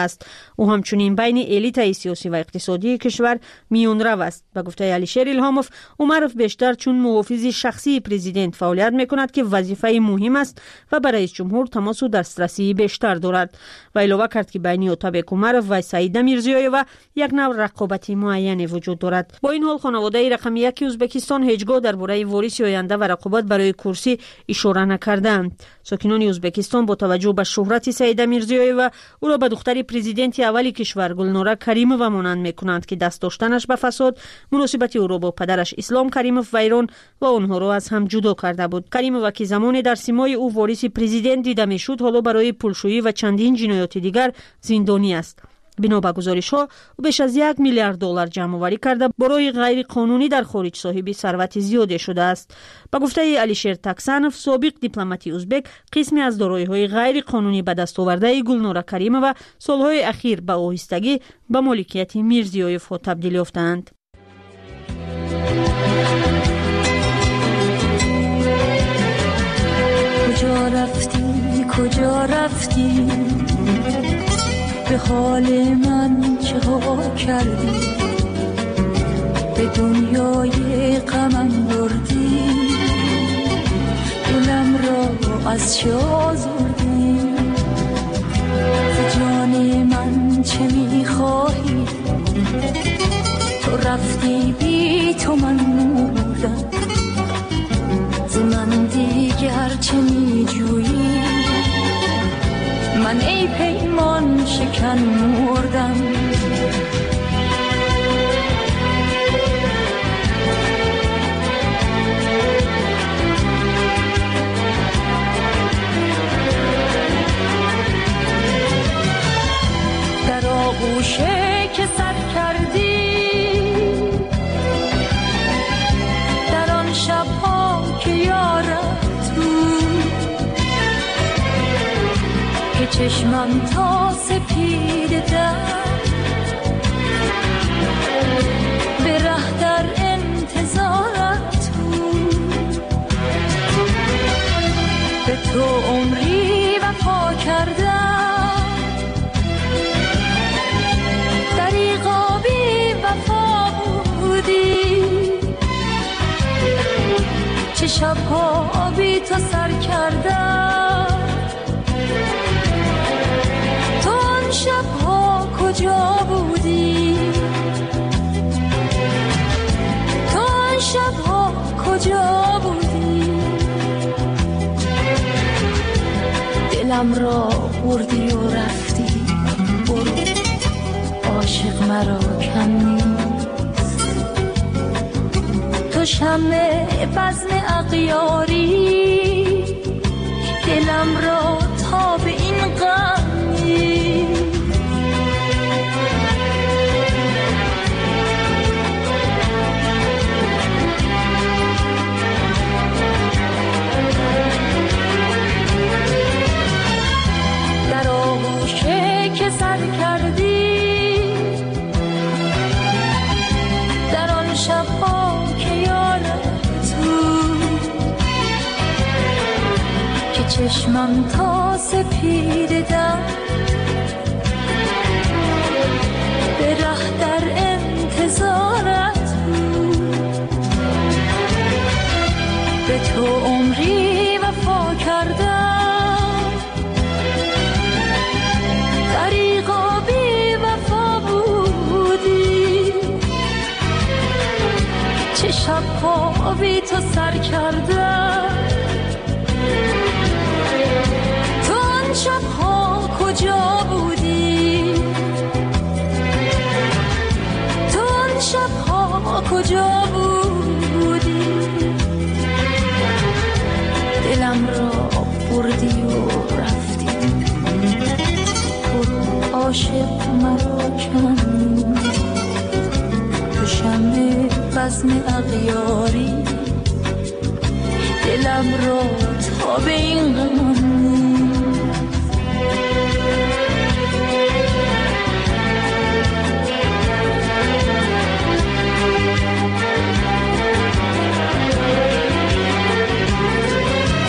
است. او همچنین بین الیت سیاسی و اقتصادی کشور میانرو است. به گفته علیشیر الهاموف، عمرов بیشتر چون محافظ شخصی پرزیدنت فعالیت میکند که وظیفه مهم است و برای رئیس جمهور تماس و دسترسی بیشتر دارد. و علاوه کرد که بین اوتابک عمرов و سعیده میرزیویوا یک نوع رقابتی معین وجود دارد. با این حال خانواده رقم 1 ازبکستان هیچگاه درباره وارث آینده و رقابت برای کرسی اشاره نکردند. ساکنان ازبکستان با توجه به شهرت سعیده میرزیویوا او را به دختر پرزیدنت اولی کشور گلنوره کریمووا مانند میکنند که دست داشتنش به فساد، مناسبت او را با پدرش اسلام کریموف ویران و آنها را از هم جدا کرده بود. کریمووا که زمانی در سیمای او وارث پرزیدنت دیده میشد، حالا برای پولشویی و چندین جنایات دیگر زندانی است. بنا به گزارش‌ها او بیش از 1 میلیارد دلار جمع‌آوری کرده برای غیر قانونی در خارج صاحب ثروت زیادی شده است. به گفته علیشیر تکسانوف، سابق دیپلمات ازبک، قسمی از دارایی‌های غیر قانونی به دست آورده گلنوره کریمووا سالهای اخیر به آهستگی به مالکیت میرزیویف تبدیل یافتند. کجا رفتی به حال من چه ها کردی، به دنیای غمم بردی، دلم را از چه آزردی، ز جان من چه میخواهی، تو رفتی بی تو من مردم، ز من دیگر چه میجویی، من ای پیمان شکن مردم. در آغوشه که سر کردی، در آن شبها که یارت بود، که چشمم تا سپید در به ره در انتظارت بود، به تو عمری وفا کردم، دریغا بی وفا بودی، چه شبها بی تو سر کردم، شبها کجا بودی، تو آن شبها کجا بودی، دلم را بردی و رفتی، برو عاشق مرا کم نیست، تو شمع بزم اغیاری، دلم را تا به این غم سر کردی، در آن شبها که یارت بود، که چشمم تا سپید در به ره در انتظارت بود، به تو عمری وفا کردم، چه شبها بی تو سر کردم، تو آن شبها کجا بودی، تو آن شبها کجا بودی، دلم را بردی و رفتی، برو عاشق مرا کن، تو شمع بزم اغیاری، دلم را تا به این غم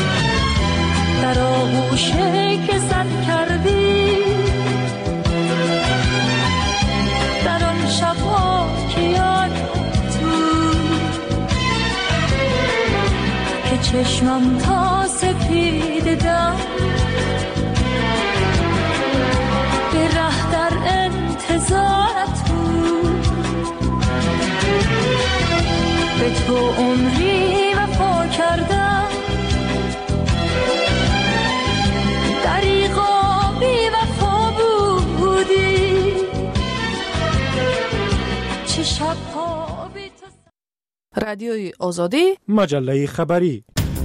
در آغوشه که سر کردی، چشمم تا سپید دم به ره در انتظارت بود، به تو عمری وفا کردم، دریغا بی وفا بودی، چه شبها بی تو. رادیوی آزادی، مجله خبری.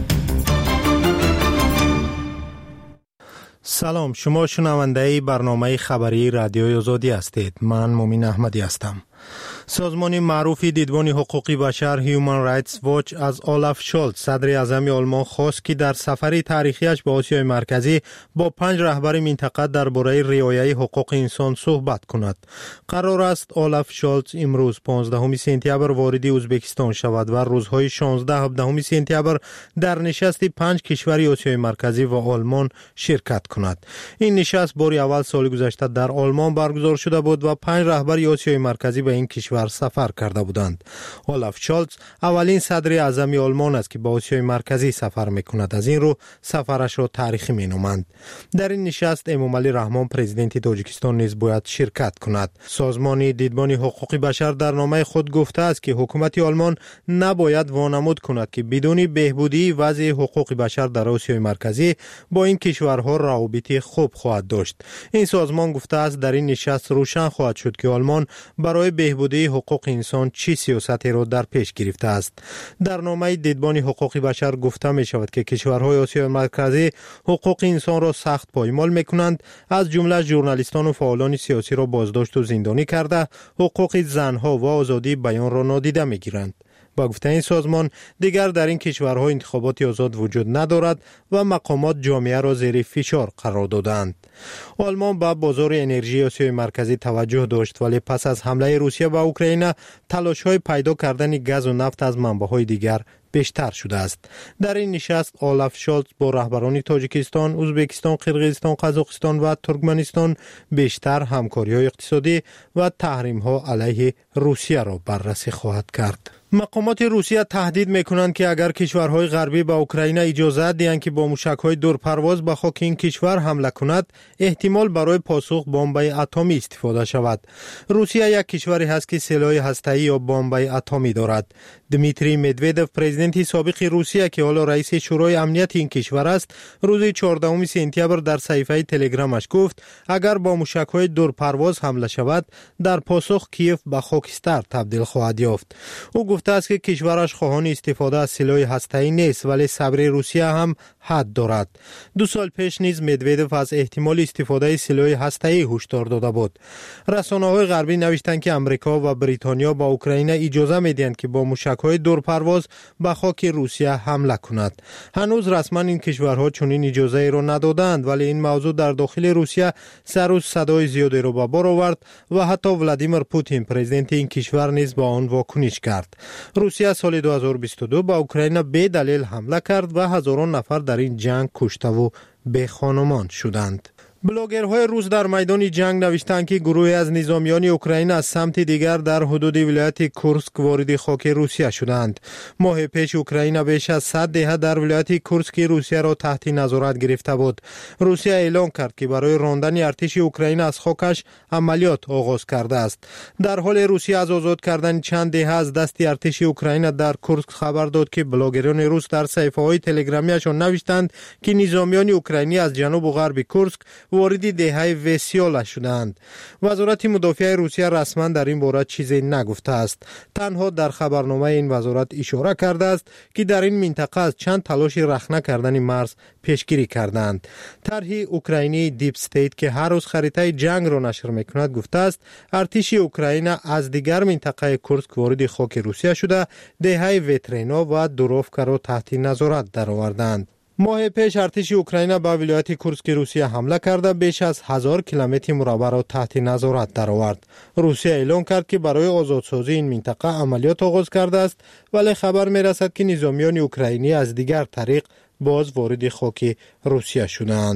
سلام، شما شنونده برنامه خبری رادیوی آزادی هستید. من مومین احمدی هستم. سازمان معروف دیدبان حقوق بشر هیومن رایتس واچ از اولاف شولز صدر اعظم آلمان خواست که در سفری تاریخیش به آسیای مرکزی با 5 رهبر منطقه درباره رعایت حقوق انسان صحبت کند. قرار است اولاف شولز امروز 15 سپتامبر وارد ازبکستان شود و روزهای 16-17 سپتامبر در نشست 5 کشور آسیای مرکزی و آلمان شرکت کند. این نشست بار اول سال گذشته در آلمان برگزار شده بود و 5 رهبر آسیای مرکزی به این کشور سفر کرده بودند. اولاف شولز اولین صدر اعظم آلمان است که به آسیای مرکزی سفر میکند. از این رو سفرش را تاریخی مینامند. در این نشست امامعلی رحمان پرزیدنت تاجیکستان نیز باید شرکت کند. سازمان دیدبان حقوق بشر در نامه خود گفته است که حکومت آلمان نباید وانمود کند که بدون بهبودی وضع حقوق بشر در آسیای مرکزی با این کشورها روابط خوب خواهد داشت. این سازمان گفته است در این نشست روشن خواهد شد که آلمان برای بهبودی حقوق انسان چی سیاستی را در پیش گرفته است. در نامه دیدبان حقوق بشر گفته می شود که کشورهای آسیای مرکزی حقوق انسان را سخت پایمال می کنند، از جمله ژورنالیستان و فعالان سیاسی را بازداشت و زندانی کرده، حقوق زنها و آزادی بیان را نادیده می گیرند. با گفته این سازمان دیگر در این کشورها انتخابات آزاد وجود ندارد و مقامات جامعه را زیر فشار قرار دادند. آلمان به بازار انرژی آسیای مرکزی توجه داشت، ولی پس از حمله روسیه به اوکراین تلاش‌های پیدا کردن گاز و نفت از منبع‌های دیگر بیشتر شده است. در این نشست اولاف شولز با رهبران تاجیکستان، ازبکستان، قرقیزستان، قزاقستان و ترکمنستان بیشتر همکاری‌های اقتصادی و تحریم‌ها علیه روسیه را بررسی خواهد کرد. مقامات روسیه تهدید میکنند که اگر کشورهای غربی به اوکراین اجازه دهند که با موشک‌های دورپرواز به خاک این کشور حمله کند، احتمال برای پاسخ بمب‌های اتمی استفاده شود. روسیه یک کشوری است که سلاح هسته‌ای یا بمب‌های اتمی دارد. دمیتری مدودوف پرزیدنت سابق روسیه که حالا رئیس شورای امنیت این کشور است، روز 14 سپتامبر در صفحه تلگرامش گفت اگر با موشک‌های دورپرواز حمله شود، در پاسخ کیف به خاکستر تبدیل خواهد یافت. او گفته است که کشورش خواهان استفاده از سلاح هسته‌ای نیست، ولی صبر روسیه هم حد دارد. 2 سال پیش نیز مدودوف از احتمال استفاده از سلاح هسته‌ای هشدار داده بود. رسانه‌های غربی نوشتند که آمریکا و بریتانیا با اوکراین اجازه می‌دهند که با موشک‌های دورپرواز به خاک روسیه حمله کند. هنوز رسما این کشورها چنین اجازه را ندادند، ولی این موضوع در داخل روسیه سر و صدای زیادی را به بار آورد و حتی ولادیمیر پوتین پرزیدنت این کشور نیز با آن واکنش کرد. روسیه سال 2022 به اوکراین به دلیل حمله کرد و هزاران نفر در این جنگ کشته و به خانمان شدند. بلاگرهای روس در میدان جنگ نوشتند که گروهی از نظامیان اوکراین از سمت دیگر در حدود ولایت کورسک وارد خاک روسیه شدند. ماه پیش اوکراین بیش از 100 دهه در ولایت کورسک روسیه را تحت نظارت گرفته بود. روسیه اعلام کرد که برای راندن ارتش اوکراین از خاکش عملیات آغاز کرده است. در حال روسیه از آزاد کردن چند دهه از دست ارتش اوکراین در کورسک خبر داد که بلاگران روس در صفحه‌های تلگرامیشان نوشتند که نظامیان اوکراینی از جنوب و غرب کورسک وارد دهه وسیال شدند. وزارت مدافع روسیه رسما در این باره چیزی نگفته است. تنها در خبرنامه این وزارت اشاره کرده است که در این منطقه از چند تلاش رخنه کردن مرز پیشگیری کردند. طرح اوکراینی دیپ استیت که هر روز خریطه جنگ را نشر میکند گفته است ارتش اوکراین از دیگر منطقه کورسک وارد خاک روسیه شده، دهه وترینا و دوروفکا را تحت نظارت درآوردند. ماه پیش ارتش اوکراین به ولایت کورسک روسیه حمله کرده بیش از 1000 کیلومتر مربع را تحت نظارت درآورد. روسیه اعلام کرد که برای آزادسازی این منطقه عملیات آغاز کرده است، ولی خبر می‌رسد که نظامیان اوکراینی از دیگر طریق باز وارد خاک روسیه شدند.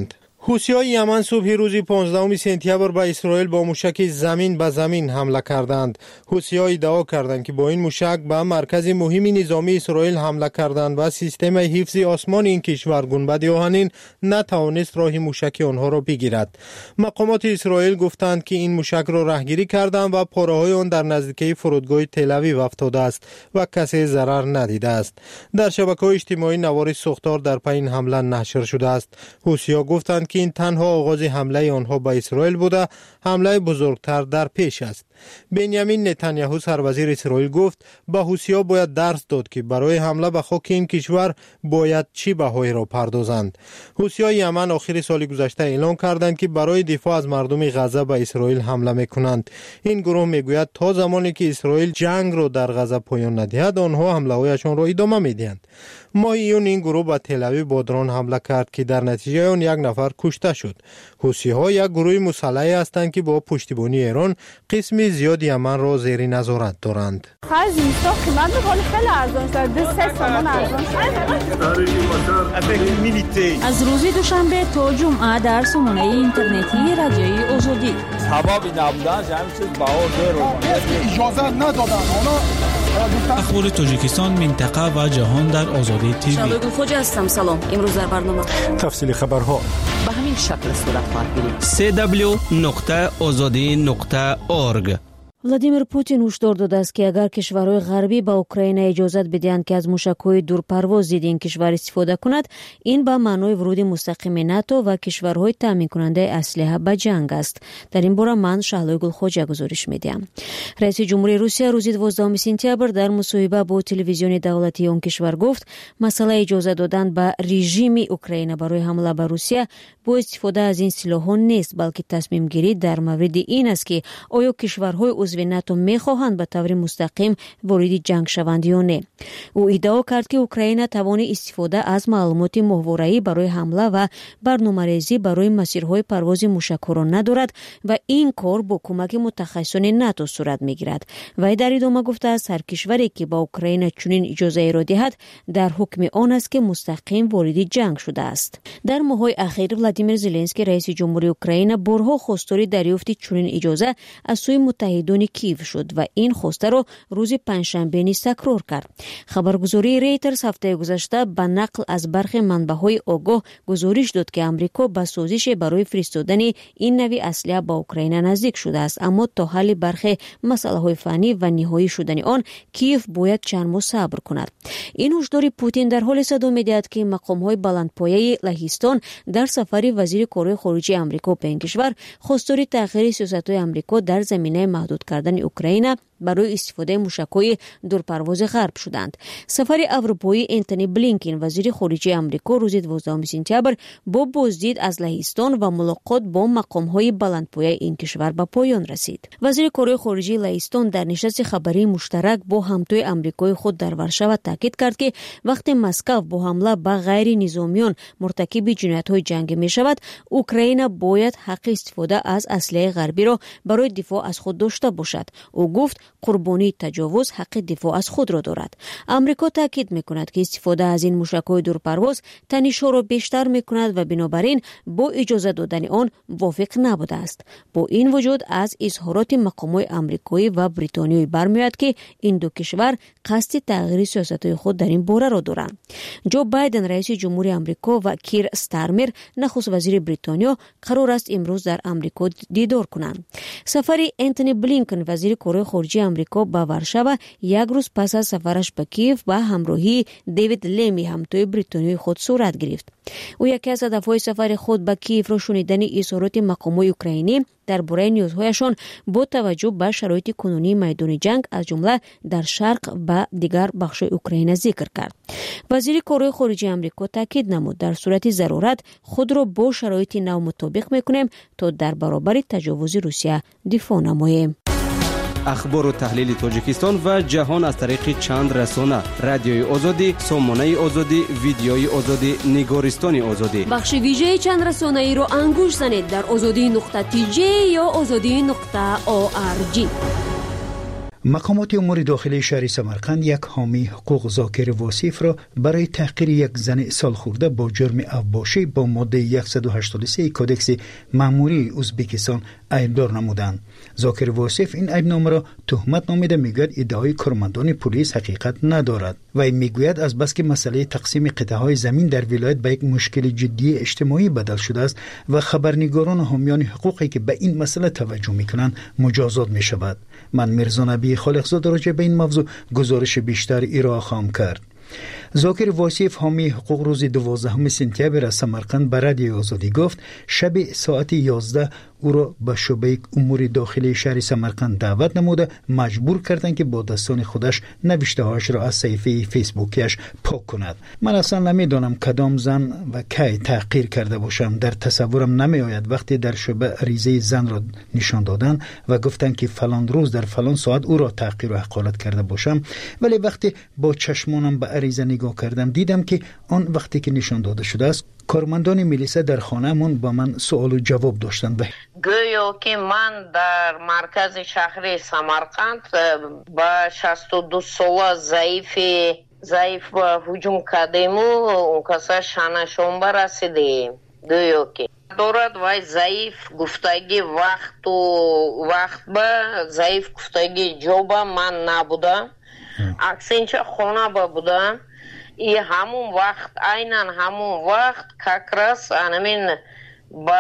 حوثی‌های یمن صبح روز 15 سپتامبر به اسرائیل با موشک زمین به زمین حمله کردند. حوثی‌ها ادعا کردند که با این موشک به مرکز مهم نظامی اسرائیل حمله کردند و سیستم حفظ آسمان این کشور گنبد آهنین نتوانست راه موشک آنها را بگیرد. مقامات اسرائیل گفتند که این موشک را راهگیری کردند و پاره‌های آن در نزدیکی فرودگاه تل‌آویو افتاده است و کسی ضرر ندیده است. در شبکه‌های اجتماعی نوار سوختار در پی این حمله نشر شده است. حوثی‌ها گفتند که این تنها آغاز حمله آنها به اسرائیل بوده، حمله بزرگتر در پیش است. بنیامین نتانیاهو سروزیر اسرائیل گفت به حوثی‌ها باید درس داد که برای حمله به خاک این کشور باید چی بهایی را پردازند. حوثی‌های یمن آخر سال گذشته اعلام کردند که برای دفاع از مردم غزه به اسرائیل حمله می‌کنند. این گروه میگوید تا زمانی که اسرائیل جنگ را در غزه پایان ندهد آنها حمله‌هایشان را ادامه می‌دهند. ماه ایون این گروه به تل‌آویو با درون حمله کرد که در نتیجه آن یک نفر کشته شد. حوثی‌ها یک گروه مسلح هستند که با پشتیبانی ایران قسم زیاد یمن را زیر نظارت دارند. از روز دوشنبه تا جمعه در سامانه اینترنتی رادیوی آزادی اجازه ندادن اخبار تاجیکستان، منطقه و جهان در آزادی تیوی. شالوی خوجا هستم. سلام. امروز در برنامه تفصیل خبرها به همین شکل صورت خواهد گرفت. www.azadi.org. владимир путин ҳушдор додааст ки агар кишварҳои ғарбӣ ба украина иҷозат бидиҳанд ки аз мушакҳои дурпарвоз зидди ин кишвар истифода кунад, ин ба маънои вуруди мустақими нато ва кишварҳои таъминкунандаи аслиҳа ба ҷанг аст. дар ин бора ман шаҳлои гулхоҷа гузориш медиҳам. раиси ҷумҳурии русия рӯзи 12 сентябр дар мусоҳиба бо телевизиони давлатии он кишвар гуфт масъалаи иҷоза додан ба режими украина барои ҳамла ба русия бо истифода аз ин силоҳҳо нест, балки тасмимгирӣ дар мавриди ин аст ки оё кишварҳои عضو ناتو می‌خواهند به طور مستقیم وارد جنگ شوند یا نه. او ادعا کرد که اوکراین توان استفاده از معلومات ماهواره‌ای برای حمله و برنامه‌ریزی برای مسیرهای پرواز موشک‌ها را ندارد و این کار با کمک متخصصان ناتو صورت می‌گیرد. و در ادامه گفته است هر کشوری که با اوکراین چنین اجازه را دهد در حکم آن است که مستقیم وارد جنگ شده است. در ماه‌های اخیر ولادیمیر زلنسکی رئیس جمهوری اوکراین بارها خواستار دریافت چنین اجازه از سوی متحدان کیف شد و این خواسته را روز پنجشنبه نیز تکرار کرد. خبرگزاری ریترز هفته گذشته به نقل از برخی منبع‌های آگاه گزارش داد که آمریکا به سازش برای فرستادن این نوع اسلحه به اوکراین نزدیک شده است، اما تا حل برخی مسائل فنی و نهایی شدن آن کیف باید چند ماه صبر کند. این هشدار پوتین در حال صدا می‌دهد که مقام‌های بلندپایه لهستان در سفر وزیر کارهای خارجه آمریکا به این کشور خواستار تغییر سیاست‌های آمریکا در زمینه محدود کردن اوکراین برای استفاده موشک‌های دورپرواز غرب شدند. سفر اروپایی انتونی بلینکن وزیر خارجه آمریکا روز 12 سپتامبر با بازدید از لهستان و ملاقات با مقام‌های بلندپایه این کشور به پایان رسید. وزیر کارهای خارجه لهستان در نشست خبری مشترک با همتای آمریکایی خود در ورشو تاکید کرد که وقتی مسکو با حمله به غیر نظامیان مرتکب جنایت‌های جنگی می‌شود، اوکراین باید حق استفاده از اسلحه غربی را برای دفاع از خود داشته باشد. او گفت قربانی تجاوز حق دفاع از خود را دارد. آمریکا تاکید می‌کند که استفاده از این موشک‌های دورپرواز تنش‌ها را بیشتر می‌کند و بنابراین با اجازه دادن آن موافق نبوده است. با این وجود از اظهارات مقامات آمریکایی و بریتانیایی برمی‌آید که این دو کشور قصد تغییر سیاست‌های خود در این باره را دارند. جو بایدن رئیس جمهوری آمریکا و کیر استارمر نخست وزیر بریتانیا قرار است امروز در آمریکا دیدار کنند. سفر انتونی بلینکن وزیر کارهای خارجه آمریکا به ورشو یک روز پس از سفرش به کیف با همراهی دیوید لمی همتای بریتانیای خود صورت گرفت. او یکی از هدف‌های سفر خود به کیف را شنیدن اظهارات مقامات اوکراینی درباره نیازهایشان با توجه به شرایط کنونی میدان جنگ از جمله در شرق و دیگر بخش‌های اوکراین ذکر کرد. وزیر کارهای خارجه آمریکا تاکید نمود در صورت ضرورت خود را با شرایط نو مطابق می‌کنیم تا در برابر تجاوز روسیه دفاع نماییم. اخبار و تحلیل تاجیکستان و جهان از طریق چند رسانه: رادیوی آزادی، سامانه آزادی، ویدیوی آزادی، نگارستان آزادی. بخش ویژه چند رسانه ای را انگوش زنید در azadi.tj یا azadi.org. مقامات امور داخلی شهر سمرقند یک حامی حقوق ذاکر واصف را برای تحقیر یک زن سالخورده با جرم افباشی با ماده 183 کدکس مأموری ازبکستان ایبدار نمودند. ذاکر واصف این ایبنامه را تهمت نامیده میگوید ادعای کارمندان پلیس حقیقت ندارد و میگوید از بس که مسئله تقسیم قطعه‌های زمین در ولایت به یک مشکل جدی اجتماعی بدل شده است و خبرنگاران و حامیان حقوقی که به این مسئله توجه میکنند مجازات میشود. من میرزا نبی خالقزاده راجع به این موضوع گزارش بیشتر ارائه خواهم کرد. ذاکر واصف حامی حقوق روز 12 سپتامبر از سمرقند به رادیوی آزادی گفت شب ساعت 11 او را به شعبه امور داخلی شهر سمرقند دعوت نموده مجبور کردند که با دستان خودش نوشته هایش را از صفحه فیسبوکیش پاک کند. من اصلا نمیدانم کدام زن و کی تحقیر کرده باشم. در تصورم نمی آید وقتی در شعبه عریضه زن را نشان دادن و گفتند که فلان روز در فلان ساعت او را تحقیر و حقارت کرده باشم، ولی وقتی با چشمانم به عریضه نگاه کردم دیدم که آن وقتی که نشان داده شده است کارمندان میلیسا در خانه‌مون با من سوال و جواب داشتند. گویا که من در مرکز شهر سمرقند با 62 ساله ضعیف با هجوم کردیم و اون کسا شانشون برسیدیم. گویا که دارد وای ضعیف گفتگی وقت با ضعیف گفتگی جا با من نبودم، اکسینچه خانه با بودم. ای همون وقت عیناً همون وقت کاکرس انمین با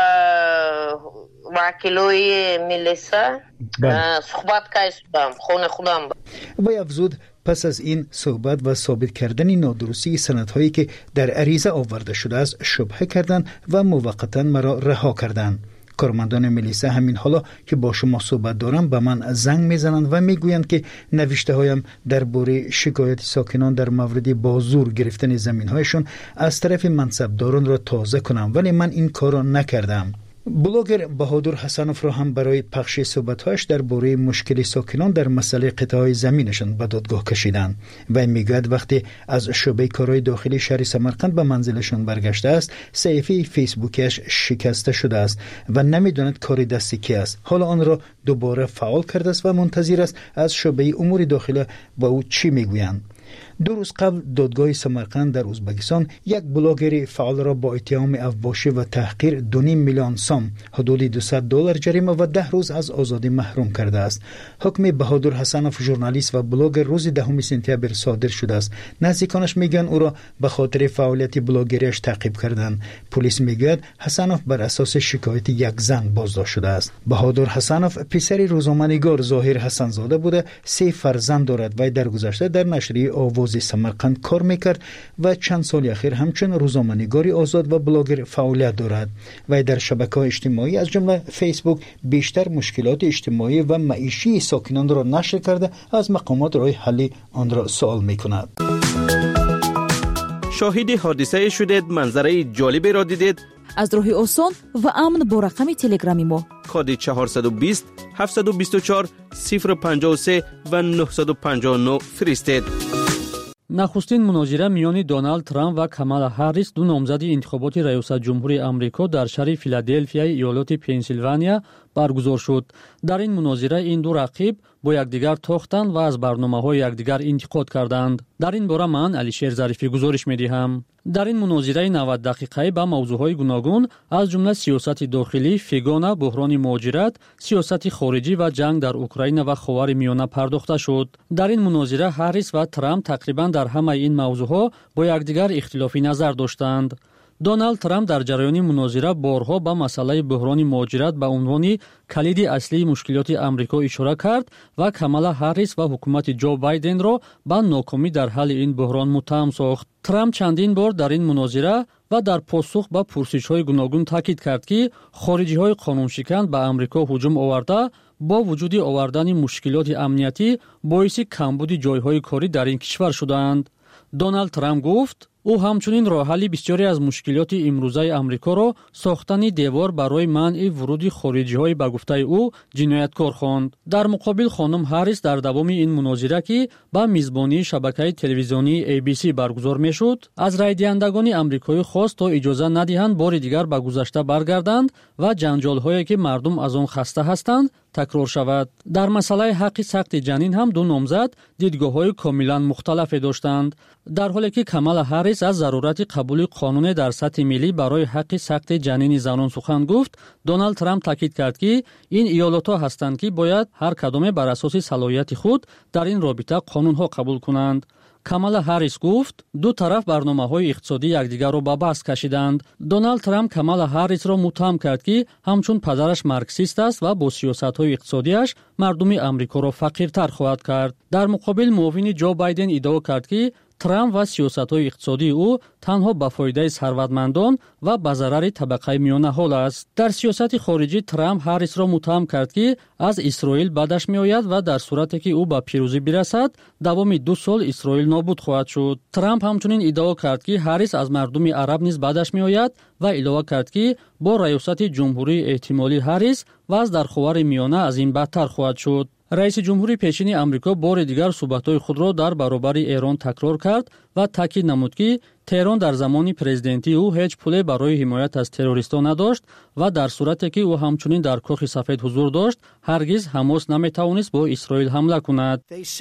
وکیلوی میلیسا صحبت کردم خونه خودم. و افزود پس از این صحبت و ثابت کردن نادرستی سندهایی که در عریضه آورده شده است شبهه کردند و موقتا مرا رها کردند. کارمندان میلیسا همین حالا که با شما صحبت دارم به من زنگ میزنند و میگویند که نوشته هایم درباره شکایت ساکنان در مورد با زور گرفتن زمین هایشون از طرف منصبداران را تازه کنم، ولی من این کار را نکردم. بلاگر بهادر حسنوف را هم برای پخش صحبت‌هایش درباره مشکل ساکنان در مسئله قطعه‌های زمینشان به دادگاه کشیدند و میگوید وقتی از شعبه کارهای داخلی شهر سمرقند به منزلشان برگشته است صفحه فیسبوکش شکسته شده است و نمیداند کار دستی کی است. حالا آن را دوباره فعال کرده است و منتظر است از شعبه امور داخلی با او چی میگویند. 2 روز قبل دادگاه سمرقند در ازبکستان یک بلاگر فعال را با اتهام افباشی و تحقیر 2.5 میلیون سوم حدود $200 جریمه و 10 روز از آزادی محروم کرده است. حکم بهادر حسنوف ژورنالیست و بلاگر روز 10 سپتامبر صادر شده است. نزدیکانش میگن او را به خاطر فعالیت بلاگریش تعقیب کردند. پلیس میگوید حسنوف بر اساس شکایت یک زن بازداشت شده است. بهادر حسنوف پسر روزنامه‌نگار ظاهر حسنزاده بوده. 3 فرزند دارد و در گذشته در نشریه آواز سمرقند کار میکرد و چند سال اخیر همچون روزنامه‌نگاری آزاد و بلاگر فعالیت دارد و در شبکه‌های اجتماعی از جمله فیسبوک بیشتر مشکلات اجتماعی و معیشی ساکنان را نشر کرده از مقامات راه حل آن را سوال میکند. شاهد حادثه شدید، منظره جالبی را دیدید؟ از راه آسان و امن با رقم تلگرامی ما کد 420 724 053 و 959 فرستید. нахустин мунозира миёни Доналд Трамп ва Камала Харрис, ду номзади интихоботи раёсатҷумҳурии Амрико дар шаҳри Филаделфияи иёлоти Пенсилвания баргузор шуд. дар ин мунозира ин ду рақиб бо якдигар тохтанд ва аз барномаҳои якдигар интиқод карданд. дар ин бора ман Алишер Зарифӣ гузориш медиҳам. дар ин мунозираи 90 дақиқаӣ ба мавзӯъҳои гуногун аз ҷумла сиёсати дохилӣ, фигона, буҳрони муҳоҷират, сиёсати хориҷӣ ва ҷанг дар Украина ва Ховари Миёна пардохта шуд. дар ин мунозира Харрис ва Трамп тақрибан дар ҳамаи ин мавзӯъҳо бо якдигар ихтилофи назар доштанд. Доналд Трамп дар ҷараёни мунозира борҳо ба масъалаи буҳрони муҳоҷират ба унвони калиди аслии мушкилоти Амрико ишора кард ва Камала Харрис ва ҳукумати Ҷо Байденро ба нокомӣ дар ҳалли ин буҳрон муттаҳам сохт. Трамп чандин бор дар ин мунозира ва дар посух ба пурсишҳои гуногун таъкид кард, ки хориҷиҳои қонуншикан ба Амрико ҳуҷум оварда бо вуҷуди овардани мушкилоти амниятӣ боиси камбуди ҷойҳои корӣ дар ин кишвар шудаанд. Доналд Трамп гуфт: او همچنین راه حل بسیاری از مشکلات امروزه آمریکا را ساختن دیوار برای منع ورود خارجی‌های به گفته او جنایتکار خواند. در مقابل خانم هاریس در دوام این مناظره که با میزبانی شبکه تلویزیونی ABC برگزار میشد، از رای دهندگان آمریکایی خواست تا اجازه ندهند بار دیگر به گذشته برگردند و جنجال‌هایی که مردم از آن خسته هستند تکرار شود. در مسئله حق سقط جنین هم دو نامزد دیدگاه‌های کاملا مختلف داشتند. در حالی که کامالا هاریس از ضرورت قبول قانون در سطح ملی برای حق سقط جنین زنان سخن گفت، دونالد ترامپ تاکید کرد که این ایالت‌ها هستند که باید هر کدام بر اساس صلاحیت خود در این رابطه قانون‌ها قبول کنند. کامالا هاریس گفت دو طرف برنامه‌های اقتصادی یکدیگر را به بحث کشیدند. دونالد ترامپ کامالا هاریس را متهم کرد که همچون پدرش مارکسیست است و با سیاست‌های اقتصادیش مردم آمریکا را فقیرتر خواهد کرد. در مقابل معاون جو بایدن ادعا کرد که ترامپ و سیاست‌های اقتصادی او تنها به فایده ثروتمندان و به ضرر طبقه میانه حال است. در سیاست خارجی ترامپ هاریس را متهم کرد که از اسرائیل بدش میآید و در صورتی که او به پیروزی برسد دوام 2 سال اسرائیل نابود خواهد شد. ترامپ همچنین ادعا کرد که هاریس از مردم عرب نیز بدش میآید و علاوه کرد که با ریاست جمهوری احتمالی هاریس وضع در خاور میانه از این بدتر خواهد شد. رئیس جمهوری پیشین آمریکا بار دیگر صحبت‌های خود را در برابر ایران تکرار کرد و تاکید نمود که تهران در زمان پرزیدنتی او هیچ پولی برای حمایت از تروریستان نداشت و در صورتی که او همچنین در کاخ سفید حضور داشت هرگز حماس نمی‌توانست با اسرائیل حمله کند.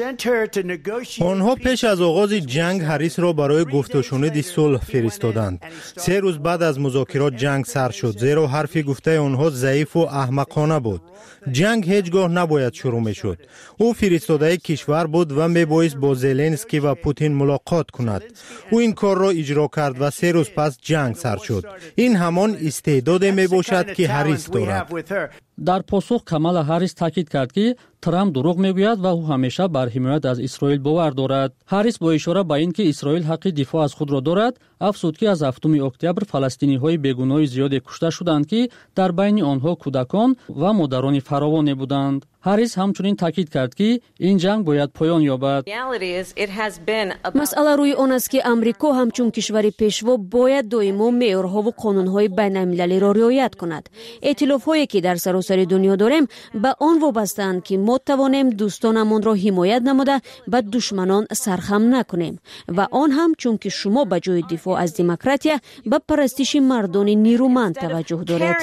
آنها پیش از آغاز جنگ هاریس را برای گفت و شنود صلح فرستادند. 3 روز بعد از مذاکرات جنگ سر شد، زیرا حرف گفته آنها ضعیف و احمقانه بود. جنگ هیچگاه نباید شروع میشد. او فرستاده کشور بود و میبایست با زلنسکی و پوتین ملاقات کند. او این کار را اجرا کرد و 3 روز پس جنگ سر شد. این همان استعداد میباشد که هاریس دارد. در پاسخ کامالا هاریس تاکید کرد که ترامپ دروغ میگوید و او همیشه بر حمایت از اسرائیل باور دارد. هاریس با اشاره به اینکه اسرائیل حق دفاع از خود را دارد، افزود که از 7 اکتبر فلسطینی‌های بیگناه زیاد کشته شدند که در بین آنها کودکان و مادران فراوانی بودند. هاریس همچنین تاکید کرد که این جنگ باید پایان یابد. مسئله روی آن است که آمریکا همچون کشور پیشوا باید دائما معیارها و قانون‌های بین‌المللی را رعایت کند. ائتلاف‌هایی که در سراسر دنیا داریم به آن وابسته‌اند که ما توانیم دوستانمان را حمایت نموده به دشمنان سرخم نکنیم و آن هم چون که شما به جای دفاع از دموکراسی به پرستش مردان نیرومند توجه دارید.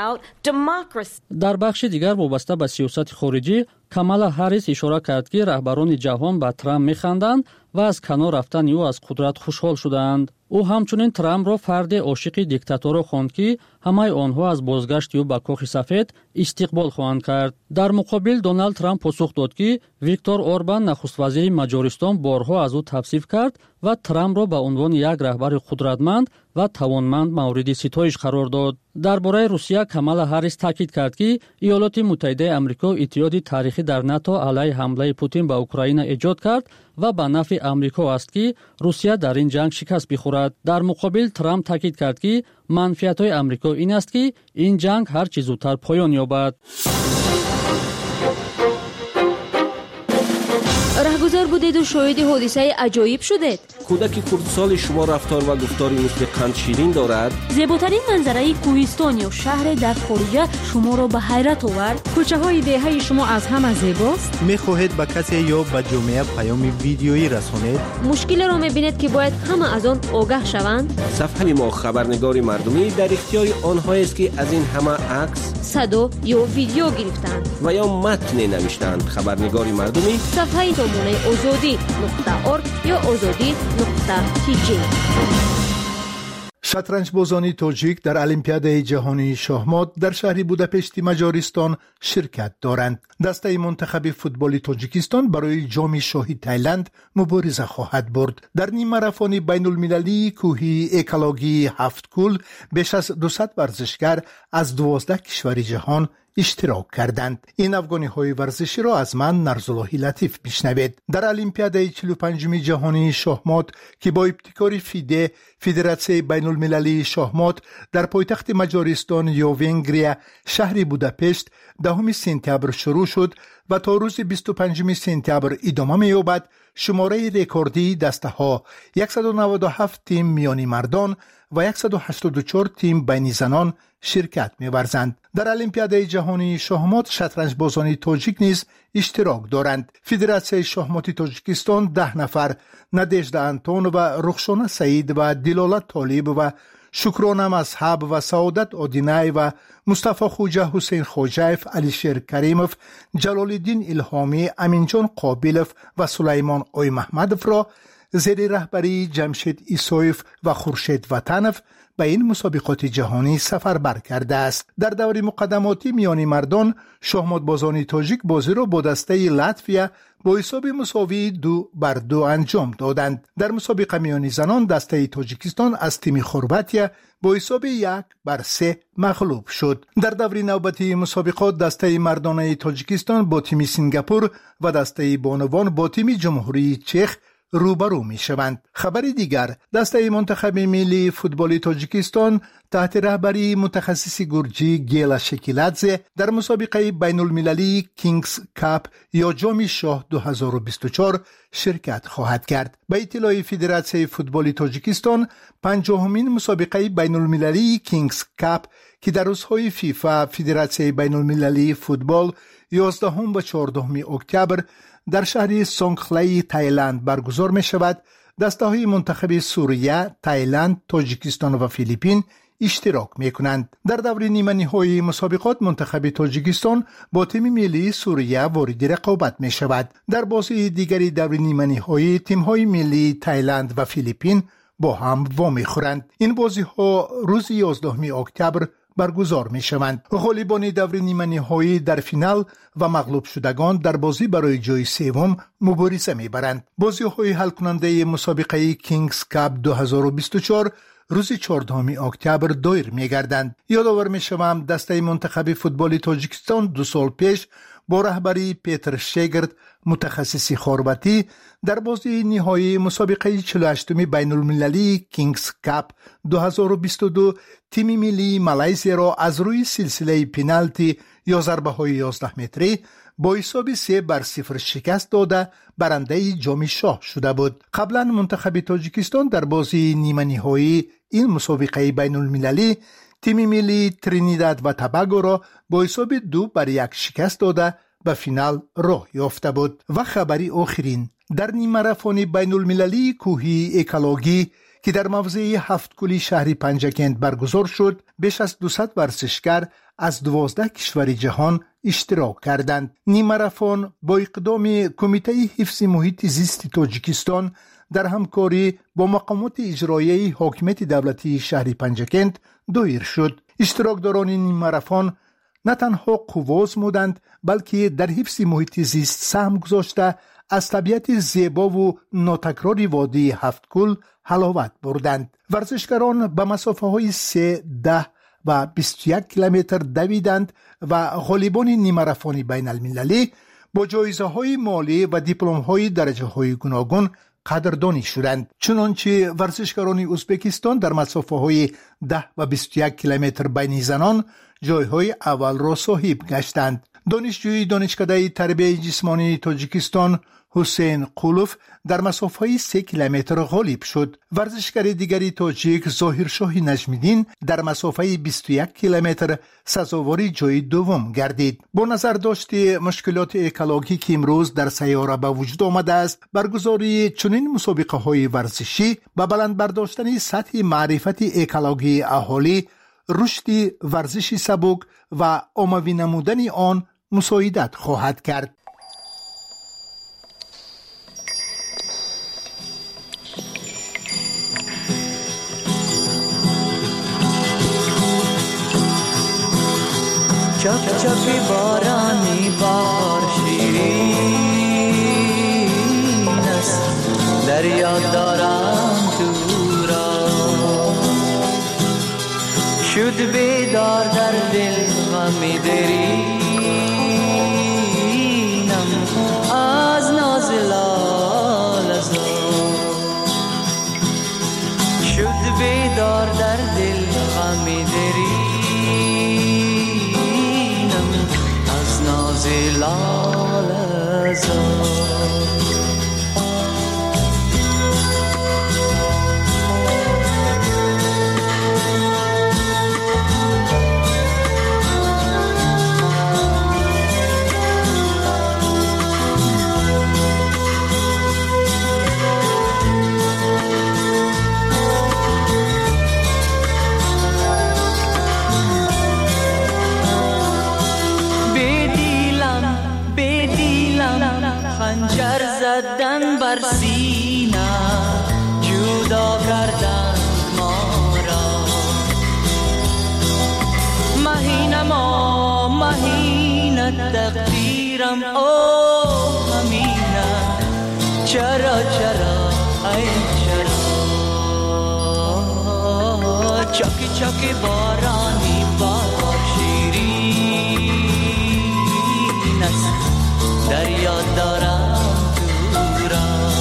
در بخش دیگر وابسته به سیاست خارجی، کامالا هاریس اشاره کرد که رهبران جهان به ترامپ می‌خندند و از کنار رفتن او از قدرت خوشحال شدند. او همچنین ترامپ را فرد عاشق دیکتاتور خواند که همه آنها از بازگشت او به کاخ سفید استقبال خواهند کرد. در مقابل دونالد ترامپ پاسخ داد که ویکتور اوربان نخست وزیر مجارستان بارها از او توصیف کرد و ترامپ را به عنوان یک رهبر قدرتمند و توانمند مورد ستایش قرار داد. درباره روسیه کامالا هاریس تاکید کرد که ایالات متحده آمریکا اتحاد تاریخی در ناتو علیه حمله پوتین به اوکراین ایجاد کرد و به نفع آمریکا است که روسیه در این جنگ شکست بخورد. در مقابل ترامپ تاکید کرد که منفعت‌های آمریکا این است که این جنگ هر چه زودتر پایان یابد. رهگذر بودید و شاهد حادثه عجایب شدید. کودک خردسال شما رفتار و گفتاری مثل قند شیرین دارد. زیباترین منظره کوهستان یا شهر در خارج شما را به حیرت آورد. کوچه های دهه شما از همه زیباست. می‌خواهید به کسی یا به جامعه پیام ویدیویی رسانید؟ مشکل را می‌بینید که باید همه از آن آگاه شوند. صفحه ما خبرنگار مردمی در اختیار آنهایی است که از این همه عکس، صدا یا ویدیو گرفتند و یا متن نوشتند. خبرنگار مردمی صفحه سامانه azadi.org یا azadi.tg. شطرنج بازان تاجیک در المپیاد جهانی شاهمات در شهر بوداپست مجارستان شرکت دارند. دسته منتخب فوتبال تاجیکستان برای جام شاهی تایلند مبارزه خواهد برد. در نیم ماراتون بین المللی کوهی اکالاگی 7 کول بیش از 200 ورزشکار از 12 کشور جهان اشتراک کردند. این افغانی های ورزشی را از من نرزاللهی لطیف میشنوید. در المپیاد 45 جهانی شاهمات که با ابتکار فیده فدراسیون بین المللی شاهمات در پایتخت مجارستان یا ونگریا شهر بوداپست 10 سپتامبر شروع شد و تا روز 25 سپتامبر ادامه می‌یابد. شماره رکوردی دسته‌ها 197 تیم میانی مردان و 184 تیم بین زنان شرکت می‌ورزند. در المپیاد جهانی شахمات شطرنج بازان تاجیک نیز اشتراک دارند. فدراسیون شахمات تاجیکستان 10 نفر ندژدا انتون و رخشانه سعید و دلالت طالب و شکرانه مذهب و سعادت آدینای و مصطفی خوجه، حسین خوجایف، علیشیر کریموف، جلال الدین الهامی، امینجان قابلوف و سلیمان آی محمدوف را زیر رهبری جمشید ایسویف و خورشید وطنوف به این مسابقات جهانی سفربر کرده است. در دور مقدماتی میانی مردان شахمات بازان تاجیک بازی را با دسته لاتویا با حساب مساوی 2-2 انجام دادند. در مسابقه میانی زنان دسته تاجیکستان از تیم خرواطیا با حساب 1-3 مغلوب شد. در دور نوبتی مسابقات دسته مردانه تاجیکستان با تیم سنگاپور و دسته بانوان با تیم جمهوری چخ روبرو می شوند. خبر دیگر، دسته منتخب ملی فوتبال تاجیکستان تحت رهبری متخصص گرجی گیلا شکیلادزه در مسابقه بین المللی کینگز کاپ یا جام شاه 2024 شرکت خواهد کرد. به اطلاع فدراسیون فوتبال تاجیکستان، 50مین مسابقه بین المللی کینگز کاپ که در روزهای فیفا فدراسیون بین المللی فوتبال 11 و 14 اکتبر در شهر سونگخلای تایلند برگزار می شود، دسته های منتخب سوریه، تایلند، تاجیکستان و فیلیپین اشتراک می کنند. در دور نیمه نهایی مسابقات منتخب تاجیکستان با تیم ملی سوریه وارد رقابت می شود. در بازی دیگری دور نیمه نهایی تیم های ملی تایلند و فیلیپین با هم وامی خورند. این بازی ها روز 11 اکتبر برگزار می شوند. غالبان دور نیمه نهایی در فینال و مغلوب شدگان در بازی برای جای سوم مبارزه می برند. بازی های حل کننده مسابقه کینگز کاپ 2024 روز 14 اکتبر دایر می گردند. یادآور می شوم دسته منتخب فوتبال تاجیکستان 2 سال پیش با رهبری پیتر شگرد متخصص خرواطی در بازی نهایی مسابقه 48 بین المللی کینگز کاپ 2022 تیم ملی مالایزیا را از روی سلسله پنالتی یا ضربه های 11 متری با حساب 3-0 شکست داده برنده جام شاه شده بود. قبلا منتخب تاجیکستان در بازی نیمه نهایی این مسابقه بین المللی تیم ملی ترینیداد و توباگو را با حساب 2-1 شکست داده به فینال راه یافته بود. و خبری آخرین، در نیم ماراتون بین المللی کوهی اکالوگی که در موضع هفت‌کولی شهر پنجگند برگزار شد، بیش از 200 ورزشکار از 12 کشور جهان اشتراک کردند. نیم ماراتون با اقدام کمیته حفظ محیط زیست تاجیکستان در همکاری با مقامات اجرایی حاکمیت دولتی شهر پنجگند دایر شد. اشتراکداران نیم ماراتون نه تنها قواز بودند بلکه در حفظ محیط زیست سهم گذاشته از طبیعت زیبا و ناتکراری وادی هفت‌کول حلاوت بردند. ورزشکاران به مسافه های 3, 10 و 21 کیلومتر دویدند و غالبان نیم ماراتون بین المللی با جایزه های مالی و دیپلم های درجه های گوناگون قدردانی شدند. چنانچه ورزشکاران ازبکستان در مسافه های 10 و 21 کیلومتر بین زنان جایهای اول را صاحب گشتند. دانشجوی دانشکده تربیت جسمانی تاجیکستان حسین قولوف در مسافه 3 کیلومتر غالب شد. ورزشکار دیگری تاجیک ظاهرشاه نجمیدین در مسافه 21 کیلومتر سزاوار جای دوم گردید. با نظر داشته مشکلات اکولوژی که امروز در سیاره به وجود آمده است، برگزاری چنین مسابقه های ورزشی به بلند برداشتن سطح معرفت اکولوژی اهالی، رشد ورزشی سبک و عمومی نمودن آن مساعدت خواهد کرد. چپ چپی بارانی بار شیرین است، دریا دارم تو را شد بیدار در دل غم درینم از ناز لال شد بیدار در دل غم درینم از ناز لال خنجر زدن بر سینه جدا کردن ما را مهینه تقدیرم او همینه چرا ای چرا چاکی بارانی بار شیرین است دریا دارم دورم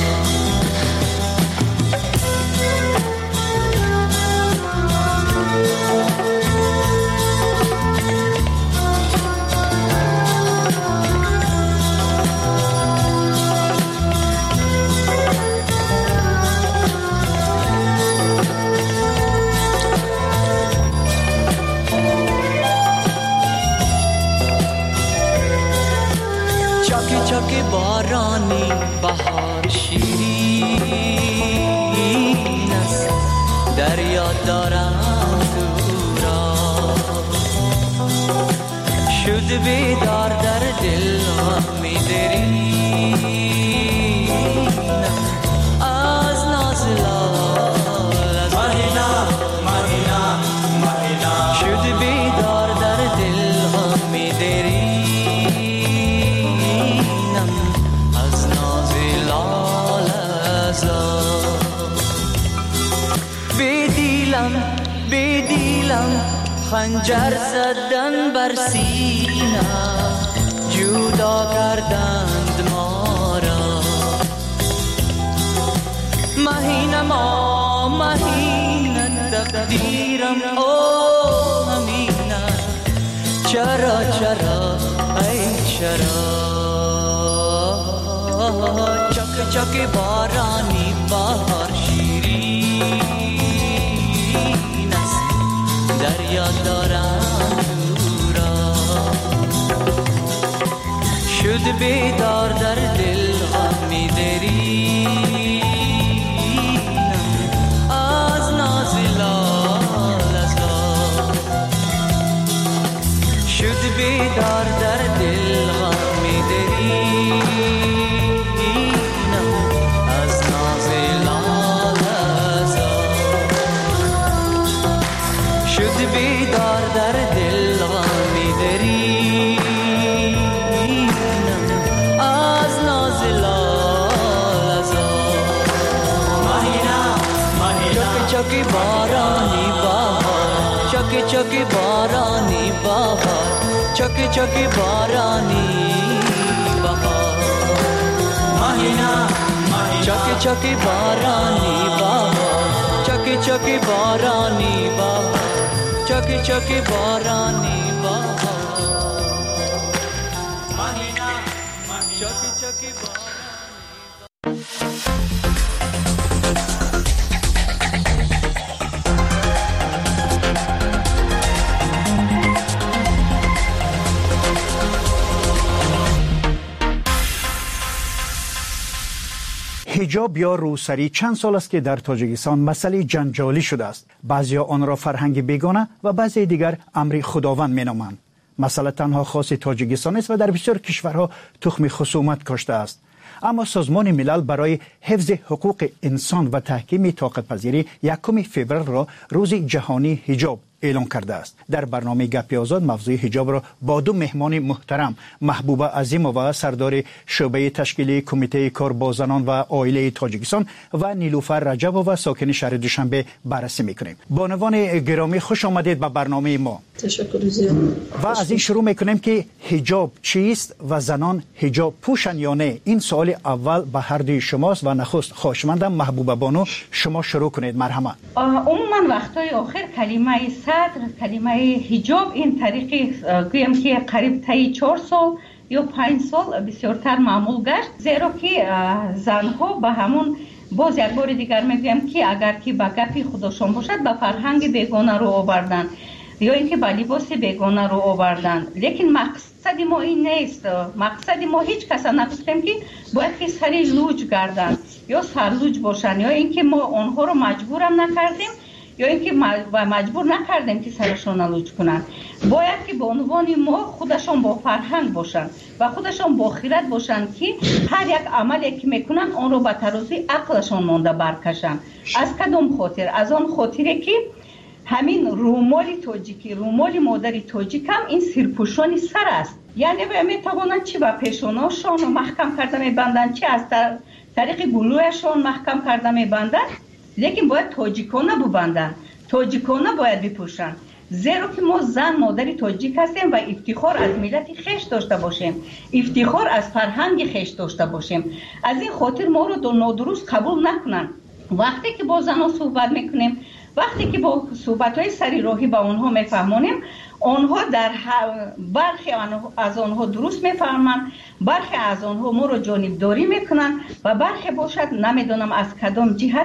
چاکی بارانی بهار شیرین است دریا دارم دورا شد بیدار در دل غمی درین از نازلال مهینا شد بیدار در دل غمی درین بدیلم خنجر زدن بر سینه جدا کردند ما را مهینه تقدیرم او همینه چرا ای چرا چک بارانی بهار شیرین است دریا دارم دورا شد بیدار در دل غمی درینم از ناز لالزا شد بیدار در دل غمی درینم از ناز لالزا شد بیدار در دل غمی درینم از ناز لالزا مهینا چکی بارانی بهار چکی بارانی بهار چکی بارانی بهار مهینا چکی بارانی بهار چکی بارانی بهار چکی بارانی بهار مهینا چکی بارانی حجاب یا روسری چند سال است که در تاجیکستان مسئله جنجالی شده است. بعضیا آن را فرهنگ بیگانه و بعضی دیگر امر خداوند مینامند. مسئله تنها خاص تاجیکستان است و در بسیار کشورها تخم خصومت کاشته است. اما سازمان ملل برای حفظ حقوق انسان و تحکیم طاقت پذیری 1 فوریه را روز جهانی حجاب اعلام کرده است. در برنامه گپی آزاد موضوع حجاب را با دو مهمان محترم محبوبه عظیم و سردار شعبه تشکیلی کمیته کار با زنان و عائله تاجیکستان و نیلوفر رجب و ساکن شهر دوشنبه بررسی میکنیم. بانوان گرامی خوش آمدید به برنامه ما. تشکر زیاد. و از این شروع میکنیم که حجاب چیست و زنان حجاب پوشن یا نه؟ این سوال اول به هر دوی شماست و نخست خواهشمندم محبوبه بانو شما شروع کنید. مرحبا. عموما وقتای آخر کلمه حجاب این طریقی گویم که قریب تا 4 سال یا 5 سال بسیارتر معمول گشت، زیرا که زنها به همون باز یک بار دیگر میگم که اگر که به گپی خودشون باشد به فرهنگ بیگانه رو آوردن یا اینکه به لباس بیگانه رو آوردن. لیکن مقصد ما این نیست. مقصد ما هیچ کس نگفتیم که باید که سری لوج گردن یا سرلوج باشن یا اینکه ما آنها رو مجبورم نکردیم یا اینکه مجبور نکردیم که سرشون لوج کنن. باید که به عنوان ما خودشون با فرهنگ باشن و خودشون با خیرت باشن که هر یک عملی که میکنن آن رو به ترازوی عقلشون مانده برکشن. از کدام خاطر؟ از آن خاطره که همین رومال تاجیکی، رومال مادری تاجیک هم این سرپوشانی سر است. یعنی میتوانند چی به پیشاناشون رو محکم کرده میبندن، چی از طریق گلویشون محکم کرده میبندن، لیکن باید تاجیکانه ببندن، تاجیکانه باید بپوشن. زیرا که ما زن مادری تاجیک هستیم و افتخار از ملت خیش داشته باشیم، افتخار از فرهنگ خیش داشته باشیم. از این خاطر ما رو نادرست قبول نکنن. وقتی که با زنها صحبت میکنیم، وقتی که با صحبت‌های سری راهی با آنها میفهمونیم، آنها در برخی از آنها درست میفهمند، برخی از آنها ما رو جانبداری میکنن و برخی باشد نمیدونم از کدام جهت